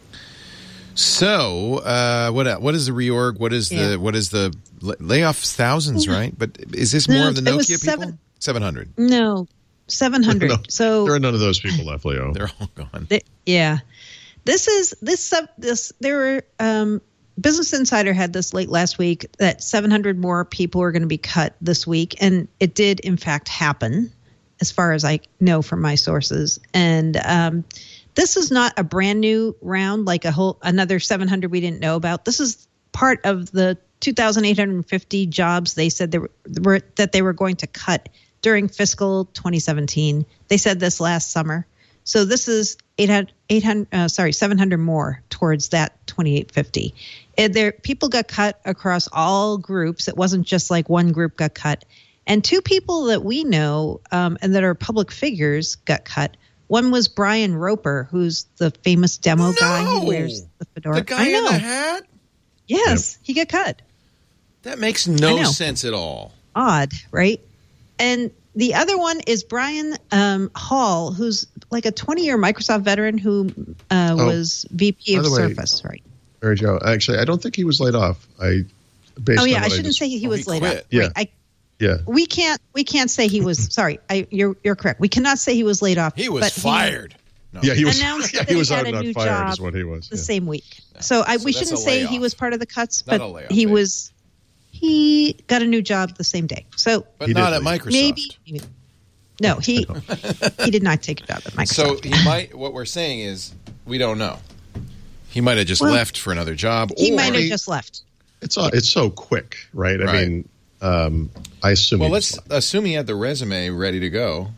S1: So, what is the reorg? What is the layoffs? Thousands, right? But is this more of the Nokia people? 700.
S3: No, 700.
S5: No,
S3: so
S5: there are none of those people left, Leo.
S1: They're all gone.
S3: Yeah. This. There were Business Insider had this late last week that 700 more people are going to be cut this week. And it did, in fact, happen, as far as I know from my sources. And this is not a brand new round, like another 700 we didn't know about. This is part of the 2,850 jobs they said that they were going to cut during fiscal 2017. They said this last summer. So this is 700 more towards that 2,850. People got cut across all groups. It wasn't just like one group got cut. And two people that we know and that are public figures got cut. One was Brian Roper, who's the famous demo guy who wears the fedora.
S4: The guy in the hat?
S3: Yes, he got cut.
S4: That makes no sense at all.
S3: Odd, right? And the other one is Brian Hall, who's like a 20-year Microsoft veteran who was VP of Surface, right?
S5: Mary Jo, actually, I don't think he was laid off. I shouldn't
S3: say he was laid off.
S5: Yeah.
S3: Right?
S5: Yeah.
S3: We can't say he was. Sorry, you're correct. We cannot say he was laid off.
S4: He was fired.
S5: He was
S3: announced that
S5: he was
S3: had
S5: out
S3: a new
S5: fired
S3: job
S5: is what he was.
S3: the same week. So we shouldn't say he was part of the cuts, but he was. He got a new job the same day. So,
S4: but not at Microsoft.
S3: Maybe. No, he did not take a job at Microsoft.
S4: So he might. What we're saying is we don't know. He might have just left for another job.
S3: He might have just left.
S5: It's so quick, right? I mean, I assume.
S4: Well, let's assume he had the resume ready to go.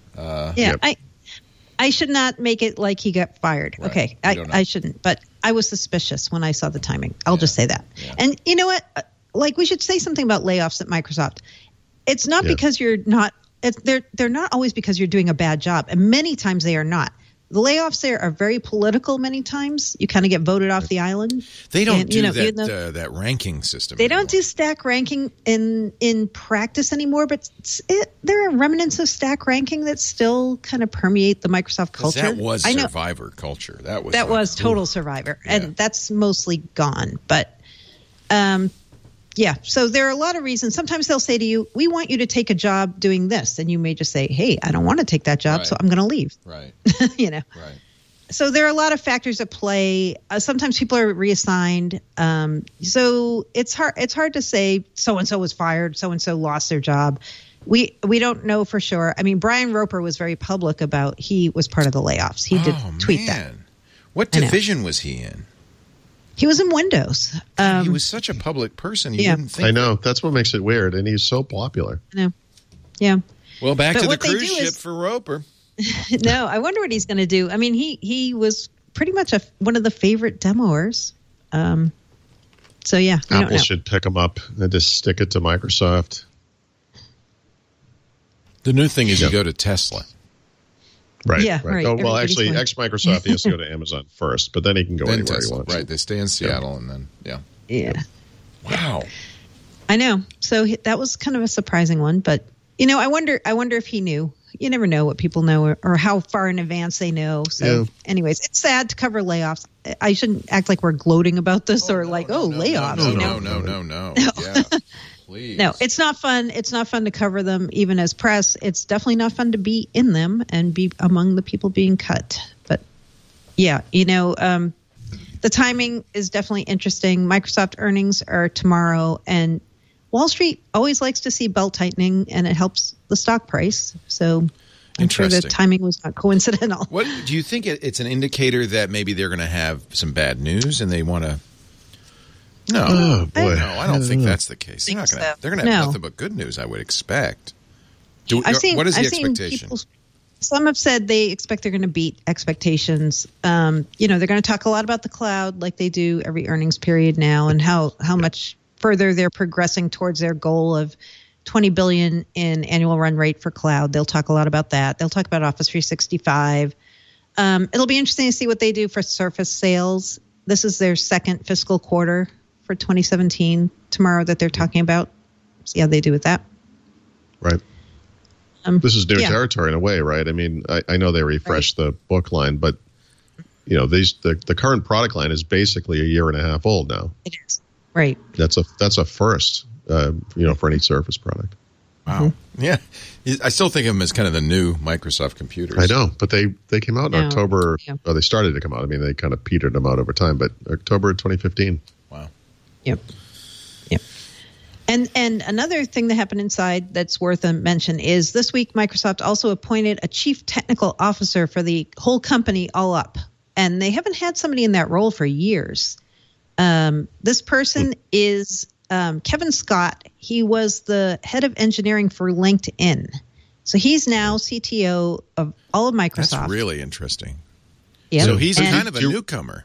S3: I should not make it like he got fired. Right. Okay, I shouldn't. But I was suspicious when I saw the timing. I'll just say that. Yeah. And you know what? Like, we should say something about layoffs at Microsoft. It's not because you're not. They're not always because you're doing a bad job, and many times they are not. The layoffs there are very political. Many times you kind of get voted off the island.
S4: They don't do that ranking system.
S3: They don't do stack ranking in practice anymore. But there are remnants of stack ranking that still kind of permeate the Microsoft culture.
S4: That was Survivor culture. That was
S3: total Survivor, and that's mostly gone. But so there are a lot of reasons. Sometimes they'll say to you, we want you to take a job doing this. And you may just say, hey, I don't want to take that job, so I'm going to leave.
S4: Right.
S3: Right. So there are a lot of factors at play. Sometimes people are reassigned. So it's hard to say so-and-so was fired, so-and-so lost their job. We don't know for sure. I mean, Brian Roper was very public about he was part of the layoffs. He did tweet that.
S4: What division was he in?
S3: He was in Windows.
S4: He was such a public person. You wouldn't think.
S5: I know. That's what makes it weird. And he's so popular.
S3: I know. Yeah.
S4: Well, back to the cruise ship for Roper.
S3: No, I wonder what he's going to do. I mean, he was pretty much one of the favorite demoers. So, yeah.
S5: Apple should pick him up and just stick it to Microsoft.
S4: The new thing is you go to Tesla.
S5: Right.
S3: Yeah,
S5: right. Oh, well, actually, ex-Microsoft, he has to go to Amazon first, but then he can go anywhere Tesla, he wants.
S4: Right. They stay in Seattle and then,
S3: Yeah.
S4: Wow.
S3: I know. So that was kind of a surprising one, but, I wonder if he knew. You never know what people know or how far in advance they know. So, anyways, it's sad to cover layoffs. I shouldn't act like we're gloating about this layoffs.
S4: No. Yeah. Please.
S3: No, it's not fun. It's not fun to cover them, even as press. It's definitely not fun to be in them and be among the people being cut. But yeah, the timing is definitely interesting. Microsoft earnings are tomorrow, and Wall Street always likes to see belt tightening, and it helps the stock price. So I'm sure the timing was not coincidental.
S4: What do you think? It's an indicator that maybe they're going to have some bad news, and they want to. No, I don't think that's the case. They're going to have nothing but good news, I would expect. What is the expectation?
S3: Some have said they expect they're going to beat expectations. They're going to talk a lot about the cloud like they do every earnings period now, and how much further they're progressing towards their goal of $20 billion in annual run rate for cloud. They'll talk a lot about that. They'll talk about Office 365. It'll be interesting to see what they do for Surface sales. This is their second fiscal quarter for 2017 tomorrow that they're talking about. See how they do with that.
S5: Right. This is new territory in a way, right? I mean, I know they refreshed the book line, but the current product line is basically a year and a half old now.
S3: It is. Right.
S5: That's a first, for any Surface product.
S4: Wow. Mm-hmm. Yeah. I still think of them as kind of the new Microsoft computers.
S5: I know, but they came out in October. Yeah. Well, they started to come out. I mean, they kind of petered them out over time, but October 2015.
S4: Wow.
S3: Yep. And another thing that happened inside that's worth a mention is this week Microsoft also appointed a chief technical officer for the whole company all up. And they haven't had somebody in that role for years. This person is Kevin Scott. He was the head of engineering for LinkedIn. So he's now CTO of all of Microsoft.
S4: That's really interesting.
S3: Yeah.
S4: So he's kind of a newcomer.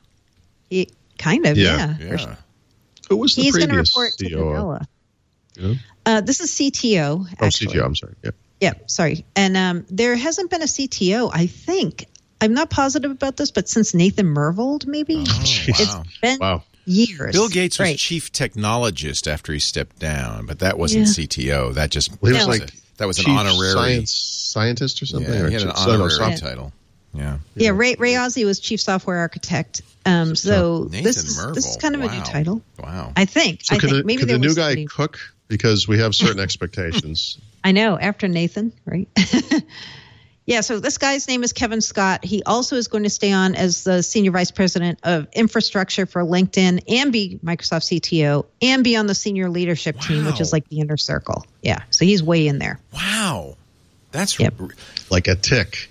S3: Kind of, yeah.
S5: Who was the
S3: he's going to
S5: previous
S3: report to
S5: CEO?
S3: Nadella.
S5: Yeah.
S3: This is CTO. Actually.
S5: CTO. I'm sorry. Yeah.
S3: Yeah, sorry. And there hasn't been a CTO, I think. I'm not positive about this, but since Nathan Myhrvold, maybe. It's been years.
S4: Bill Gates was chief technologist after he stepped down, but that wasn't CTO. That just that was an honorary
S5: scientist or something.
S4: Yeah,
S5: or
S4: he had an honorary title. Yeah.
S3: Ray Ozzie was chief software architect. So this is kind of a new title.
S4: Wow.
S3: I think.
S5: So maybe could the new guy cook? Because we have certain expectations.
S3: I know, after Nathan, right? Yeah, so this guy's name is Kevin Scott. He also is going to stay on as the senior vice president of infrastructure for LinkedIn and be Microsoft CTO and be on the senior leadership team, which is like the inner circle. Yeah, so he's way in there.
S4: Wow. That's
S5: like a tick.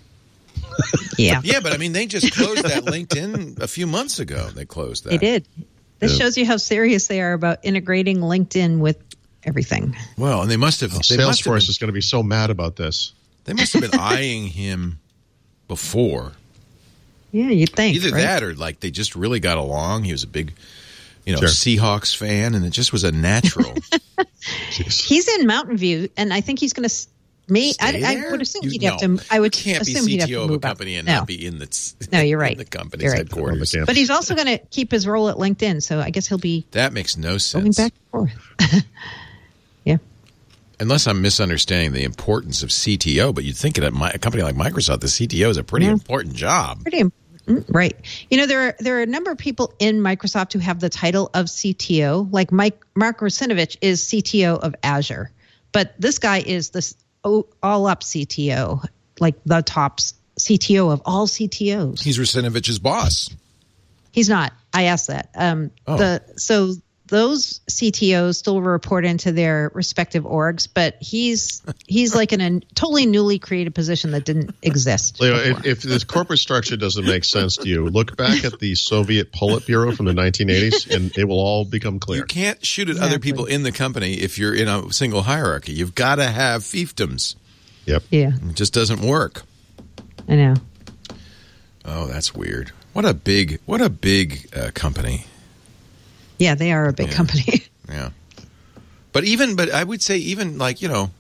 S3: Yeah.
S4: Yeah, but I mean, they just closed that LinkedIn a few months ago. They closed that.
S3: They did. This shows you how serious they are about integrating LinkedIn with everything.
S4: Well, and they must have.
S5: Salesforce is going to be so mad about this.
S4: They must have been eyeing him before.
S3: Yeah, you'd think.
S4: Either that or like they just really got along. He was a big, Seahawks fan, and it just was a natural.
S3: He's in Mountain View, and I think he's going to. I would assume he'd have to. I would
S4: can't
S3: assume
S4: be
S3: he'd have to
S4: CTO of
S3: move
S4: a company
S3: up.
S4: and not be in the.
S3: No, you're right.
S4: In the company's headquarters.
S3: But he's also going to keep his role at LinkedIn, so I guess he'll be.
S4: That makes no sense.
S3: Going back and forth. Yeah.
S4: Unless I'm misunderstanding the importance of CTO, but you'd think at a company like Microsoft, the CTO is a pretty important job.
S3: Pretty important, right? There are a number of people in Microsoft who have the title of CTO. Like Mark Russinovich is CTO of Azure, but this guy is this all-up CTO, like the top CTO of all CTOs.
S4: He's Russinovich's boss.
S3: He's not. I asked that. So those CTOs still report into their respective orgs, but he's like in a totally newly created position that didn't exist.
S5: Leo, if this corporate structure doesn't make sense to you, look back at the Soviet Politburo from the 1980s, and it will all become clear.
S4: You can't shoot at other people in the company if you're in a single hierarchy. You've got to have fiefdoms.
S5: Yep.
S3: Yeah.
S4: It just doesn't work.
S3: I know.
S4: Oh, that's weird. What a big company.
S3: Yeah, they are a big company.
S4: Yeah. But I would say even like,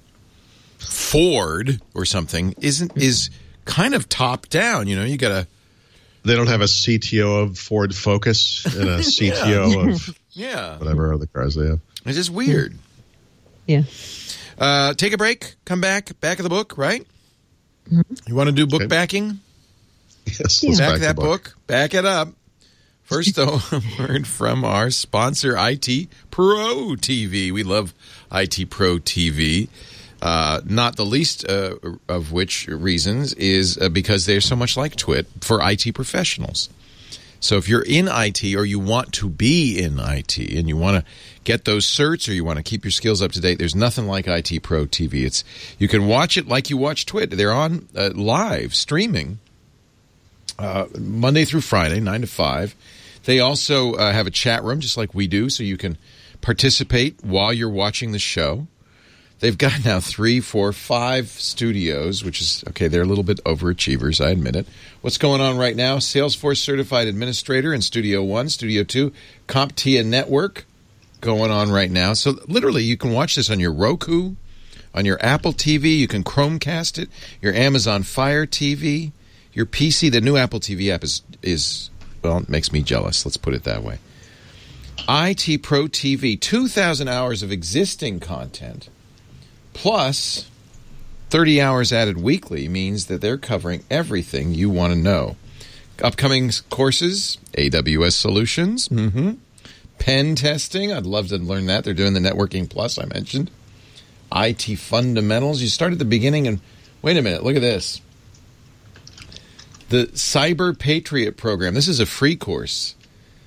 S4: Ford or something is kind of top down, you got to.
S5: They don't have a CTO of Ford Focus and a CTO of whatever other cars they have.
S4: It's just weird.
S3: Yeah.
S4: Take a break, come back of the book, right? Mm-hmm. You want to do book backing?
S5: Yes.
S4: Let's back that book. Back it up. First, though, a word from our sponsor, IT Pro TV. We love IT Pro TV. Not the least of which reasons is because they're so much like Twit for IT professionals. So if you're in IT or you want to be in IT and you want to get those certs or you want to keep your skills up to date, there's nothing like IT Pro TV. You can watch it like you watch Twit. They're on live streaming Monday through Friday, 9 to 5. They also have a chat room just like we do, so you can participate while you're watching the show. They've got now 3, 4, 5 studios, which is, okay, they're a little bit overachievers, I admit it. What's going on right now? Salesforce Certified Administrator in Studio 1, Studio 2, CompTIA Network going on right now. So literally you can watch this on your Roku, on your Apple TV. You can Chromecast it, your Amazon Fire TV, your PC. The new Apple TV app is well, it makes me jealous. Let's put it that way. IT Pro TV, 2,000 hours of existing content, plus 30 hours added weekly means that they're covering everything you want to know. Upcoming courses, AWS Solutions, pen testing. I'd love to learn that. They're doing the Networking Plus I mentioned. IT Fundamentals. You start at the beginning and, wait a minute, look at this. The Cyber Patriot program. This is a free course.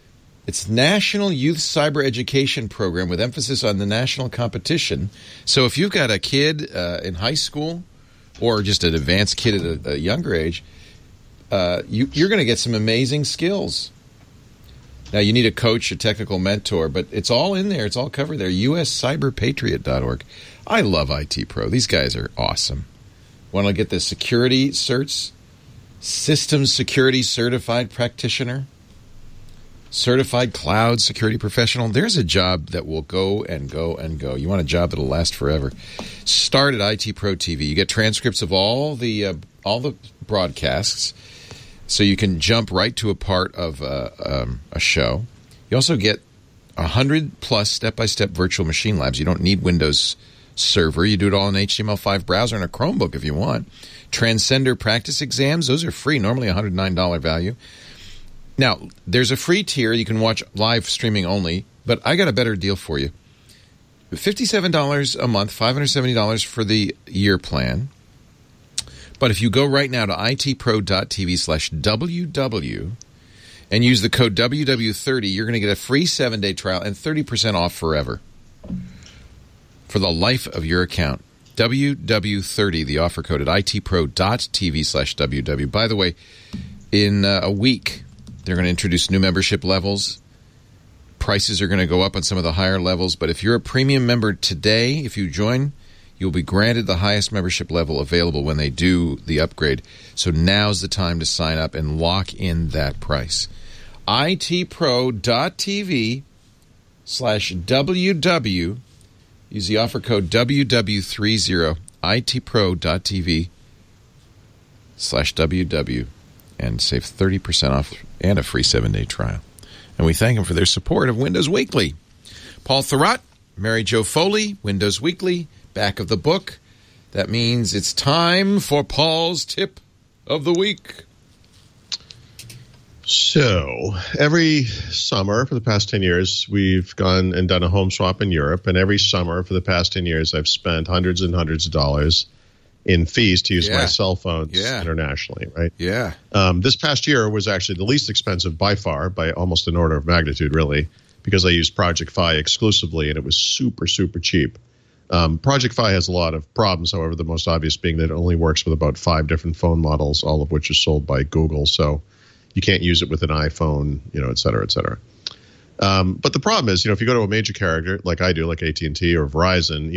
S1: It's National Youth Cyber Education Program with emphasis on the national competition. So if you've got a kid in high school or just an advanced kid at a younger age, you're going to get some amazing skills. Now, you need a coach, a technical mentor, but it's all in there. It's all covered there. uscyberpatriot.org. I love IT Pro. These guys are awesome. Want to get the security certs? Systems Security Certified Practitioner, Certified Cloud Security Professional. There's a job that will go and go and go. You want a job that will last forever. Start at IT Pro TV. You get transcripts of all the broadcasts, so you can jump right to a part of a show. You also get 100+ step-by-step virtual machine labs. You don't need Windows Server. You do it all in HTML5 browser and a Chromebook if you want. Transcender practice exams. Those are free, normally $109 value. Now, there's a free tier. You can watch live streaming only, but I got a better deal for you. $57 a month, $570 for the year plan. But if you go right now to itpro.tv/WW and use the code WW30, you're going to get a free 7-day trial and 30% off forever for the life of your account. WW30, the offer code at itpro.tv/WW. By the way, in a week, they're going to introduce new membership levels. Prices are going to go up on some of the higher levels. But if you're a premium member today, if you join, you'll be granted the highest membership level available when they do the upgrade. So now's the time to sign up and lock in that price. itpro.tv/WW. Use the offer code WW30, itpro.tv/WW, and save 30% off and a free 7-day trial. And we thank them for their support of Windows Weekly. Paul Thurrott, Mary Jo Foley, Windows Weekly, back of the book. That means it's time for Paul's tip of the week.
S5: So every summer for the past 10 years, we've gone and done a home swap in Europe. And every summer for the past 10 years, I've spent hundreds and hundreds of dollars in fees to use my cell phones internationally, right?
S1: Yeah.
S5: This past year was actually the least expensive by far, by almost an order of magnitude, really, because I used Project Fi exclusively, and it was super, super cheap. Project Fi has a lot of problems, however, the most obvious being that it only works with about 5 different phone models, all of which are sold by Google. So you can't use it with an iPhone, et cetera, et cetera. But the problem is, if you go to a major carrier like I do, like AT&T or Verizon,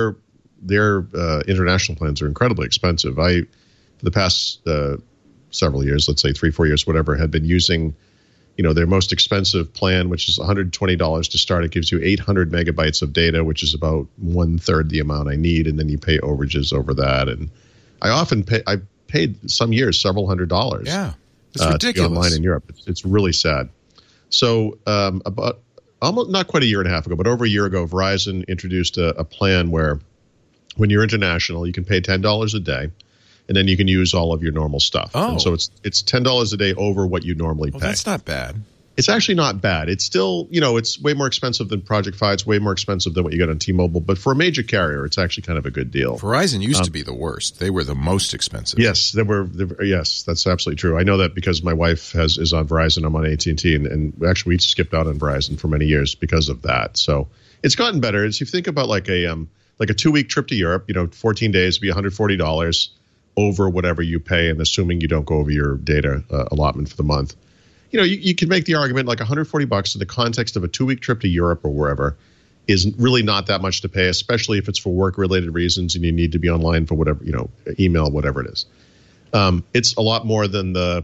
S5: their international plans are incredibly expensive. For the past several years, let's say 3-4 years, whatever, had been using, their most expensive plan, which is $120 to start. It gives you 800 megabytes of data, which is about 1/3 the amount I need, and then you pay overages over that. And I paid some years several $100s.
S1: Yeah. It's ridiculous.
S5: To be online in Europe. It's really sad. So about almost not quite a year and a half ago, but over a year ago, Verizon introduced a plan where when you're international, you can pay $10 a day, and then you can use all of your normal stuff.
S1: Oh.
S5: And so it's $10 a day over what you normally pay.
S1: That's not bad.
S5: It's actually not bad. It's still, it's way more expensive than Project Fi. It's way more expensive than what you get on T-Mobile. But for a major carrier, it's actually kind of a good deal.
S1: Verizon used to be the worst. They were the most expensive.
S5: Yes, yes, that's absolutely true. I know that because my wife is on Verizon. I'm on AT&T, and actually we skipped out on Verizon for many years because of that. So it's gotten better. As you think about like a 2-week trip to Europe, 14 days, be $140 over whatever you pay, and assuming you don't go over your data allotment for the month. You can make the argument like $140 in the context of a 2-week trip to Europe or wherever is really not that much to pay, especially if it's for work-related reasons and you need to be online for whatever, email, whatever it is. It's a lot more than the,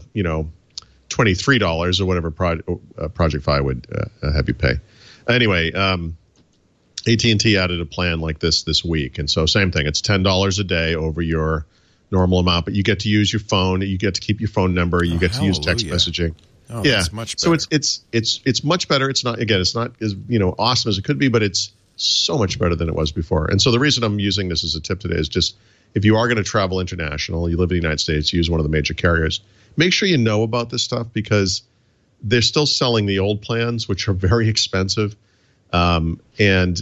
S5: $23 or whatever Project Fi would have you pay. Anyway, AT&T added a plan like this week. And so same thing. It's $10 a day over your normal amount, but you get to use your phone. You get to keep your phone number. You get to use text messaging.
S1: Oh,
S5: yeah,
S1: that's much better.
S5: So it's much better. It's not as awesome as it could be, but it's so much better than it was before. And so the reason I'm using this as a tip today is just if you are going to travel international, you live in the United States, use one of the major carriers. Make sure you know about this stuff because they're still selling the old plans, which are very expensive. If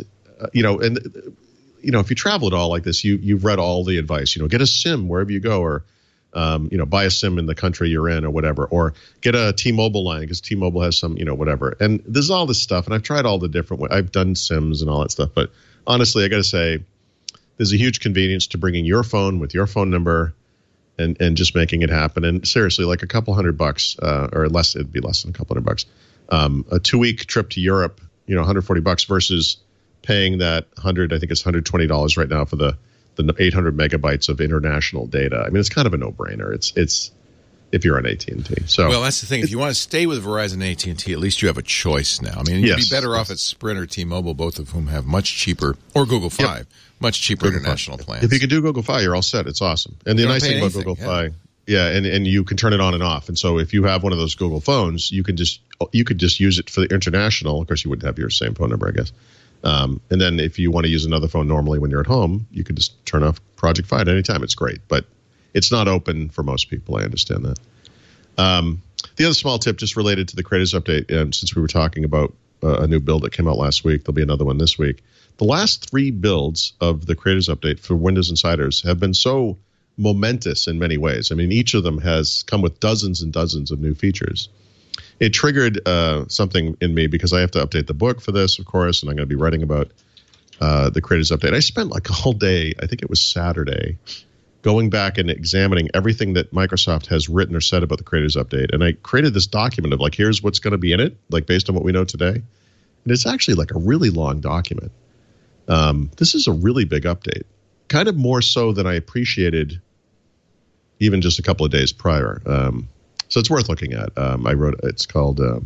S5: you travel at all like this, you've read all the advice. Get a SIM wherever you go, or buy a SIM in the country you're in or whatever, or get a T-Mobile line because T-Mobile has some, whatever. And there's all this stuff, and I've tried all the different ways. I've done SIMs and all that stuff, but honestly, I got to say, there's a huge convenience to bringing your phone with your phone number and just making it happen. And seriously, like a couple $100 or less, it'd be less than a couple $100. A 2-week trip to Europe, $140 versus paying that I think it's $120 right now for the 800 megabytes of international data. I mean, it's kind of a no-brainer. It's if you're on AT&T. So,
S4: well, that's the thing. If you want to stay with Verizon and AT&T, at least you have a choice now. I mean, you'd be better off at Sprint or T-Mobile, both of whom have much cheaper, or Google Fi, much cheaper international plans.
S5: If you can do Google Fi, you're all set. It's awesome. And the nice thing about Google Fi, and you can turn it on and off. And so if you have one of those Google phones, you could just use it for the international. Of course, you wouldn't have your same phone number, I guess. And then if you want to use another phone normally when you're at home, you could just turn off Project Fi at any time. It's great, but it's not open for most people. I understand that. The other small tip just related to the Creators Update, since we were talking about a new build that came out last week, there'll be another one this week. The last 3 builds of the Creators Update for Windows Insiders have been so momentous in many ways. I mean, each of them has come with dozens and dozens of new features. It triggered something in me because I have to update the book for this, of course, and I'm going to be writing about the Creators Update. I spent like all day, I think it was Saturday, going back and examining everything that Microsoft has written or said about the Creators Update. And I created this document of like, here's what's going to be in it, like based on what we know today. And it's actually like a really long document. This is a really big update, kind of more so than I appreciated even just a couple of days prior. So it's worth looking at. I wrote, it's called, what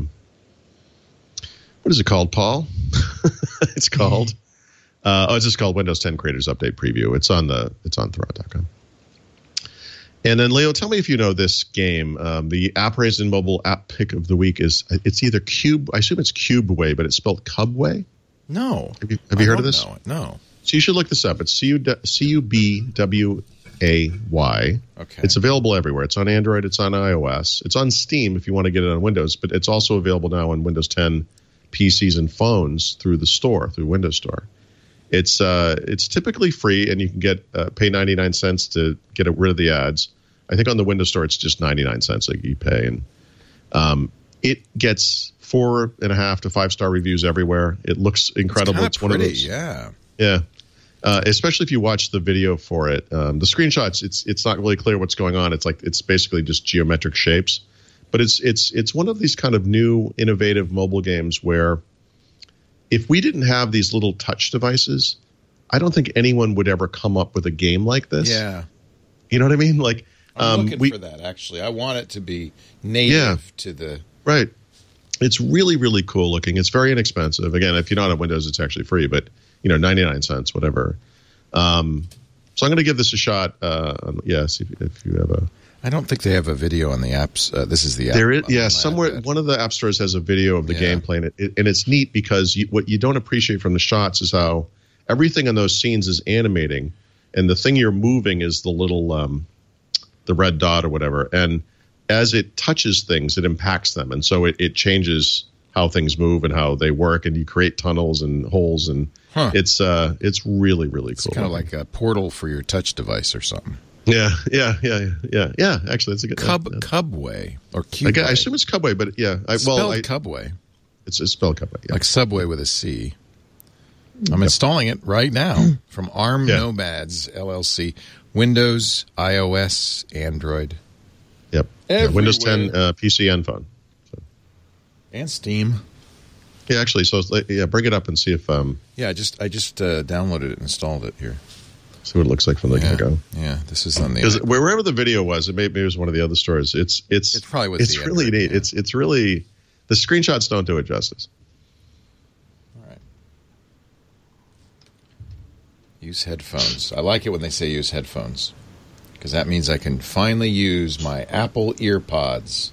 S5: is it called, Paul? It's called, it's just called Windows 10 Creators Update Preview. It's on Thurrott.com. And then, Leo, tell me if you know this game. The App Raisin Mobile App Pick of the Week it's either Cube, I assume it's Cubeway, but it's spelled Cubway?
S4: No.
S5: Have you heard of this?
S4: No.
S5: So you should look this up. It's Cubway. Okay. It's available everywhere. It's on Android. It's on iOS. It's on Steam if you want to get it on Windows, but it's also available now on Windows 10 PCs and phones through the store, through Windows Store. It's typically free, and you can pay 99 cents to get rid of the ads. I think on the Windows Store it's just 99 cents that you pay, and it gets 4.5 to 5-star reviews everywhere. It looks incredible.
S4: It's one of those, yeah.
S5: Especially if you watch the video for it. The screenshots, it's not really clear what's going on. It's basically just geometric shapes, but it's one of these kind of new innovative mobile games where if we didn't have these little touch devices, I don't think anyone would ever come up with a game like this.
S4: Yeah.
S5: You know what I mean? Like,
S4: I'm looking for that, actually. I want it to be native to the...
S5: Right. It's really, really cool looking. It's very inexpensive. Again, if you're not on Windows, it's actually free, but 99 cents, whatever. So I'm going to give this a shot. See if you have a...
S4: I don't think they have a video on the apps. This is the app.
S5: There is, somewhere one of the app stores has a video of the gameplay, and it's neat because what you don't appreciate from the shots is how everything in those scenes is animating, and the thing you're moving is the little the red dot or whatever, and as it touches things, it impacts them, and so it changes how things move and how they work, and you create tunnels and holes, and it's really, really cool.
S4: It's kind of like a portal for your touch device or something.
S5: Yeah. Actually, that's a good
S4: Cubway or Cubeway.
S5: I assume it's Cubway, but
S4: spelled Cubway.
S5: It's spelled Cubway,
S4: like Subway with a C. I'm installing it right now from ARM Nomads LLC. Windows, iOS, Android.
S5: Yep. Windows 10 PC and phone. So.
S4: And Steam.
S5: Yeah, actually, so bring it up and see if. I
S4: just downloaded it and installed it here.
S5: See what it looks like from the get-go.
S4: Yeah, this is on the...
S5: Because wherever the video was, maybe it was one of the other stores. It's
S4: probably with
S5: it's really neat. Yeah. It's really... The screenshots don't do it justice.
S4: All right. Use headphones. I like it when they say use headphones, because that means I can finally use my Apple EarPods.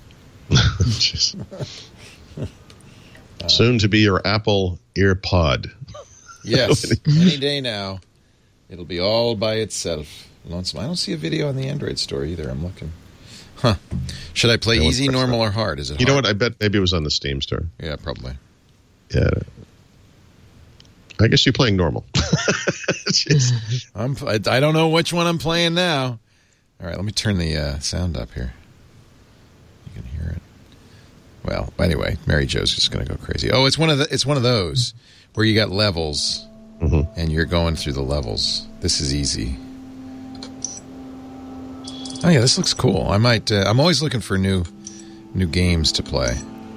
S5: Soon to be your Apple EarPod.
S4: Yes, any day now. It'll be all by itself. Lonesome. I don't see a video on the Android store either. I'm looking. Should I play easy, normal, or hard? Is it hard?
S5: You know what? I bet maybe it was on the Steam store.
S4: Yeah, probably.
S5: Yeah. I guess you're playing normal.
S4: I don't know which one I'm playing now.
S1: All right, let me turn the sound up here. You can hear it. Well, anyway, Mary Jo's just going to go crazy. Oh, it's one of those where you got levels, and you're going through the levels. This is easy. Oh yeah, this looks cool. I might. I'm always looking for new games to play.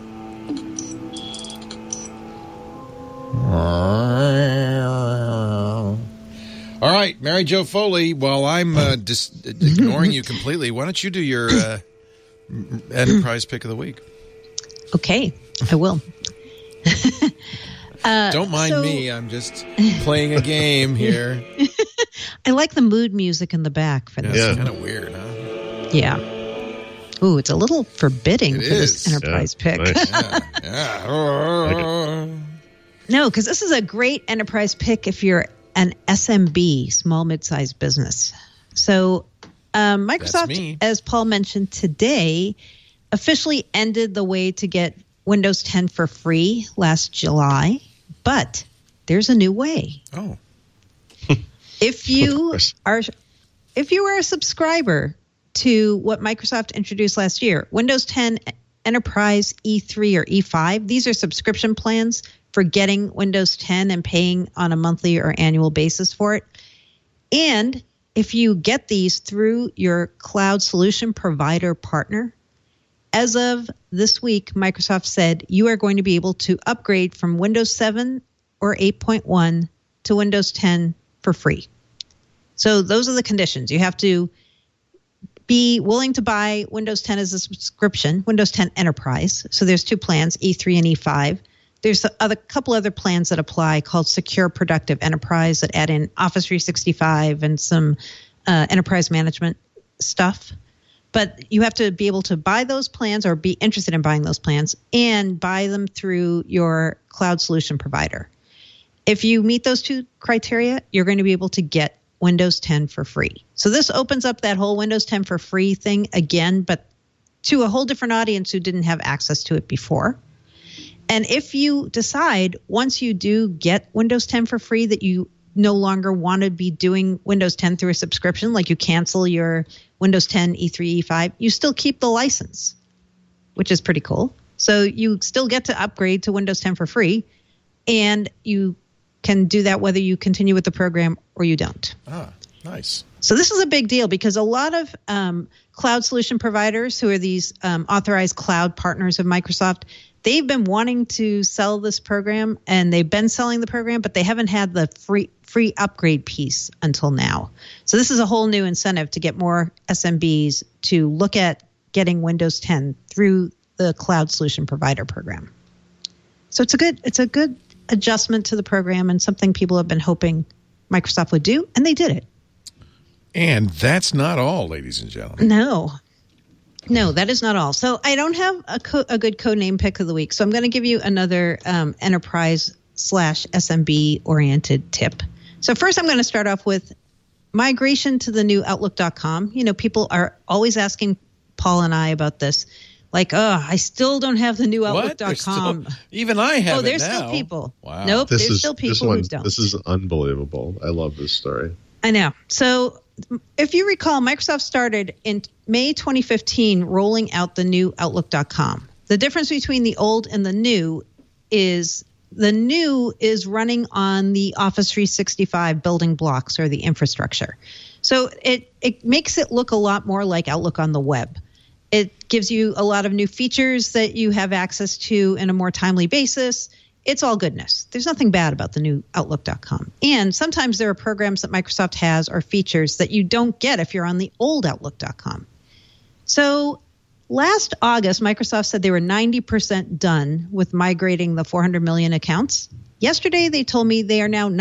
S1: All right, Mary Jo Foley, while I'm just ignoring you completely, why don't you do your Enterprise Pick of the Week?
S3: Okay, I will.
S1: Don't mind me. I'm just playing a game here.
S3: I like the mood music in the back for this.
S1: It's kind of weird, huh?
S3: Yeah. Ooh, it's a little forbidding for this Enterprise Pick.
S1: Yeah.
S3: No, because this is a great Enterprise Pick if you're an SMB, small mid-sized business. So Microsoft, as Paul mentioned today, officially ended the way to get Windows 10 for free last July, but there's a new way.
S1: Oh.
S3: If you are a subscriber to what Microsoft introduced last year, Windows 10 Enterprise E3 or E5, these are subscription plans for getting Windows 10 and paying on a monthly or annual basis for it. And if you get these through your cloud solution provider partner, as of this week, Microsoft said you are going to be able to upgrade from Windows 7 or 8.1 to Windows 10 for free. So those are the conditions. You have to be willing to buy Windows 10 as a subscription, Windows 10 Enterprise. So there's two plans, E3 and E5. There's a couple other plans that apply called Secure Productive Enterprise that add in Office 365 and some enterprise management stuff. But you have to be able to buy those plans or be interested in buying those plans and buy them through your cloud solution provider. If you meet those two criteria, you're going to be able to get Windows 10 for free. So this opens up that whole Windows 10 for free thing again, but to a whole different audience who didn't have access to it before. And if you decide once you do get Windows 10 for free that you no longer want to be doing Windows 10 through a subscription, like you cancel your Windows 10, E3, E5, you still keep the license, which is pretty cool. So you still get to upgrade to Windows 10 for free, and you can do that whether you continue with the program or you don't.
S1: Ah, nice.
S3: So this is a big deal because a lot of cloud solution providers who are these authorized cloud partners of Microsoft, they've been wanting to sell this program, and they've been selling the program, but they haven't had the free upgrade piece until now. So this is a whole new incentive to get more SMBs to look at getting Windows 10 through the cloud solution provider program. So it's a good adjustment to the program and something people have been hoping Microsoft would do, and they did it.
S1: And that's not all, ladies and gentlemen.
S3: No, that is not all. So I don't have a good codename pick of the week. So I'm going to give you another enterprise/SMB oriented tip. So first I'm going to start off with migration to the new Outlook.com. You know, people are always asking Paul and I about this. Like, I still don't have the new Outlook.com.
S1: Even I have
S3: there's
S1: it now.
S3: Still people.
S1: Wow.
S3: Nope, there's still people who don't.
S5: This is unbelievable. I love this story.
S3: I know. So if you recall, Microsoft started in May 2015 rolling out the new Outlook.com. The difference between the old and the new is running on the Office 365 building blocks or the infrastructure. So it makes it look a lot more like Outlook on the web. It gives you a lot of new features that you have access to in a more timely basis. It's all goodness. There's nothing bad about the new Outlook.com. And sometimes there are programs that Microsoft has or features that you don't get if you're on the old Outlook.com. So last August, Microsoft said they were 90% done with migrating the 400 million accounts. Yesterday, they told me they are now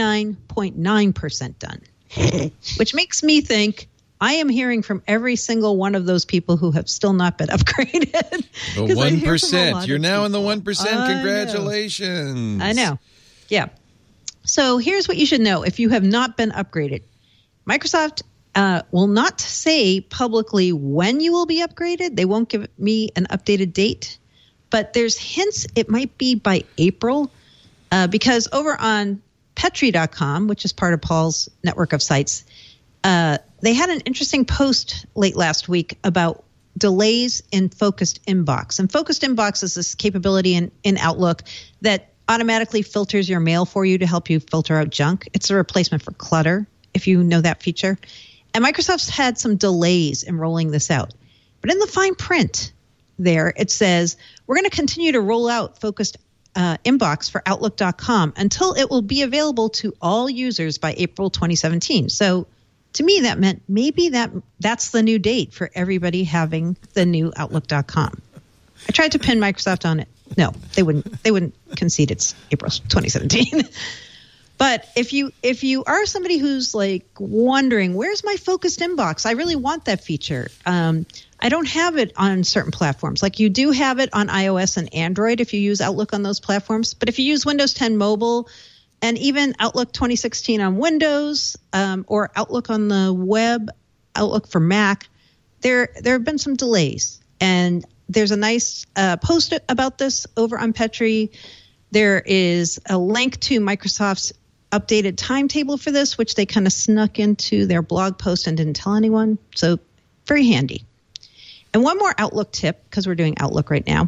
S3: 99.9% done, which makes me think I am hearing from every single one of those people who have still not been upgraded.
S1: The 1%. You're now in the 1%. Congratulations.
S3: I know. Yeah. So here's what you should know if you have not been upgraded. Microsoft will not say publicly when you will be upgraded. They won't give me an updated date. But there's hints it might be by April because over on Petri.com, which is part of Paul's network of sites, they had an interesting post late last week about delays in Focused Inbox. And Focused Inbox is this capability in Outlook that automatically filters your mail for you to help you filter out junk. It's a replacement for Clutter, if you know that feature. And Microsoft's had some delays in rolling this out. But in the fine print there, it says, we're going to continue to roll out Focused Inbox for Outlook.com until it will be available to all users by April 2017. So to me, that meant maybe that's the new date for everybody having the new Outlook.com. I tried to pin Microsoft on it. No, they wouldn't concede it's April 2017. But if you are somebody who's like wondering, where's my Focused Inbox? I really want that feature. I don't have it on certain platforms. Like you do have it on iOS and Android if you use Outlook on those platforms. But if you use Windows 10 Mobile and even Outlook 2016 on Windows or Outlook on the web, Outlook for Mac, there have been some delays. And there's a nice post about this over on Petri. There is a link to Microsoft's updated timetable for this, which they kind of snuck into their blog post and didn't tell anyone. So very handy. And one more Outlook tip, because we're doing Outlook right now.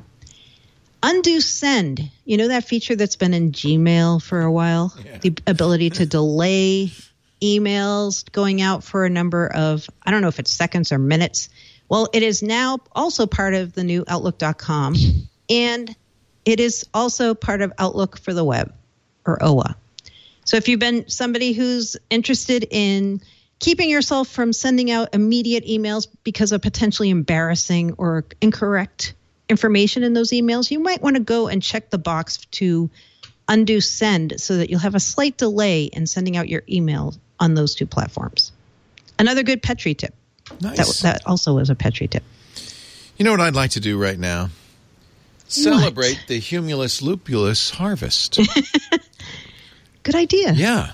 S3: Undo send. You know that feature that's been in Gmail for a while? Yeah. The ability to delay emails going out for a number of, I don't know if it's seconds or minutes. Well, it is now also part of the new Outlook.com, and it is also part of Outlook for the web, or OWA. So if you've been somebody who's interested in keeping yourself from sending out immediate emails because of potentially embarrassing or incorrect information in those emails, you might want to go and check the box to undo send so that you'll have a slight delay in sending out your email on those two platforms. Another good Petri tip.
S1: Nice.
S3: That also was a Petri tip.
S1: You know what I'd like to do right now? Celebrate the Humulus lupulus harvest.
S3: Good idea.
S1: Yeah.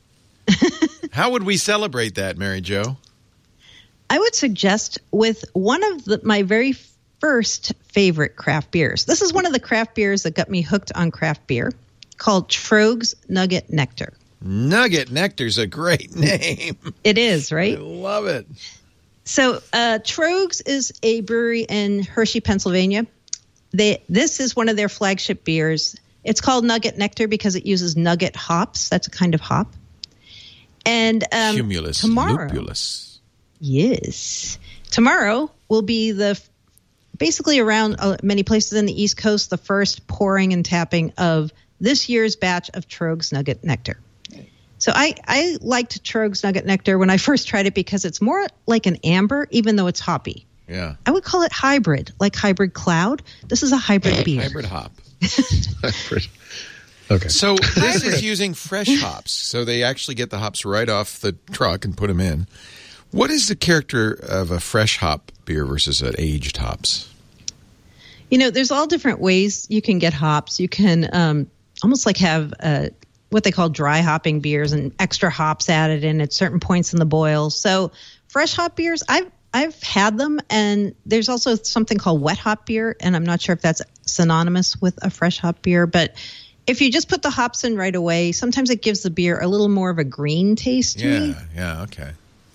S1: How would we celebrate that, Mary Jo?
S3: I would suggest with one of my very first favorite craft beers. This is one of the craft beers that got me hooked on craft beer, called Troegs Nugget Nectar.
S1: Nugget Nectar's a great name.
S3: It is, right?
S1: I love it.
S3: So Troegs is a brewery in Hershey, Pennsylvania. This is one of their flagship beers. It's called Nugget Nectar because it uses nugget hops. That's a kind of hop. And
S1: Humulus lupulus.
S3: Yes. Tomorrow will be basically around many places in the East Coast, the first pouring and tapping of this year's batch of Troegs Nugget Nectar. So I liked Troegs Nugget Nectar when I first tried it because it's more like an amber, even though it's hoppy.
S1: Yeah.
S3: I would call it hybrid, like hybrid cloud. This is a hybrid beer.
S1: Hybrid hop.
S5: Hybrid. Okay.
S1: So this is using fresh hops. So they actually get the hops right off the truck and put them in. What is the character of a fresh hop beer versus an aged hops?
S3: You know, there's all different ways you can get hops. You can almost like have what they call dry hopping beers and extra hops added in at certain points in the boil. So fresh hop beers, I've had them, and there's also something called wet hop beer, and I'm not sure if that's synonymous with a fresh hop beer, but if you just put the hops in right away, sometimes it gives the beer a little more of a green taste to me.
S1: Yeah, okay.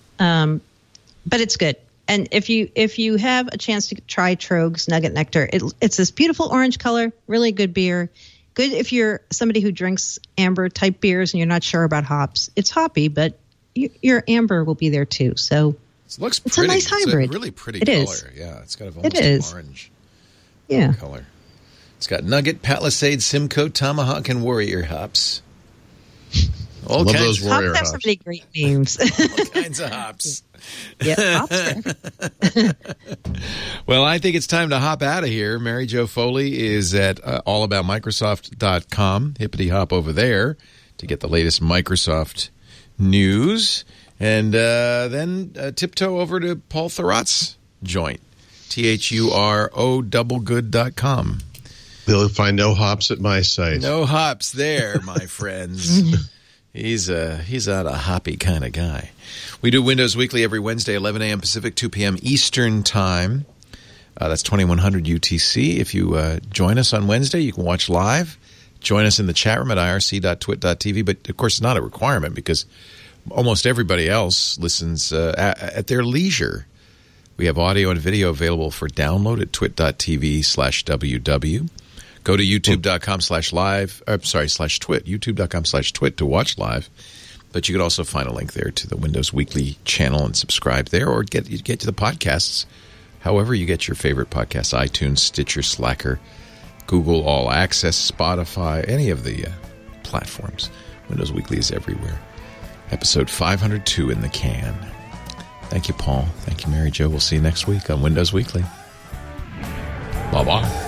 S3: But it's good. And if you have a chance to try Troegs Nugget Nectar, it's this beautiful orange color, really good beer. Good if you're somebody who drinks amber type beers and you're not sure about hops. It's hoppy, but your amber will be there too. So
S1: it looks
S3: it's
S1: pretty.
S3: A nice hybrid.
S1: It's a really pretty
S3: it
S1: color.
S3: Is.
S1: Yeah, it's got almost an orange color. It's got Nugget, Palisade, Simcoe, Tomahawk, and Warrior hops.
S5: All kinds those Warrior
S3: hops. Have so many great names.
S1: All kinds of hops.
S3: Yeah, hops.
S1: Well, I think it's time to hop out of here. Mary Jo Foley is at allaboutmicrosoft.com. Hippity hop over there to get the latest Microsoft news. And then tiptoe over to Paul Thurrott's joint, THUROdoublegood.com.
S5: They'll find no hops at my site.
S1: No hops there, my friends. He's not a hoppy kind of guy. We do Windows Weekly every Wednesday, 11 a.m. Pacific, 2 p.m. Eastern Time. That's 2100 UTC. If you join us on Wednesday, you can watch live. Join us in the chat room at irc.twit.tv. But, of course, it's not a requirement because almost everybody else listens at their leisure. We have audio and video available for download at twit.tv/WW. Go to youtube.com/live, /twit, youtube.com/twit to watch live. But you could also find a link there to the Windows Weekly channel and subscribe there, or get to the podcasts however you get your favorite podcasts: iTunes, Stitcher, Slacker, Google All Access, Spotify, any of the platforms. Windows Weekly is everywhere. Episode 502 in the can. Thank you, Paul. Thank you, Mary Jo. We'll see you next week on Windows Weekly. Bye-bye.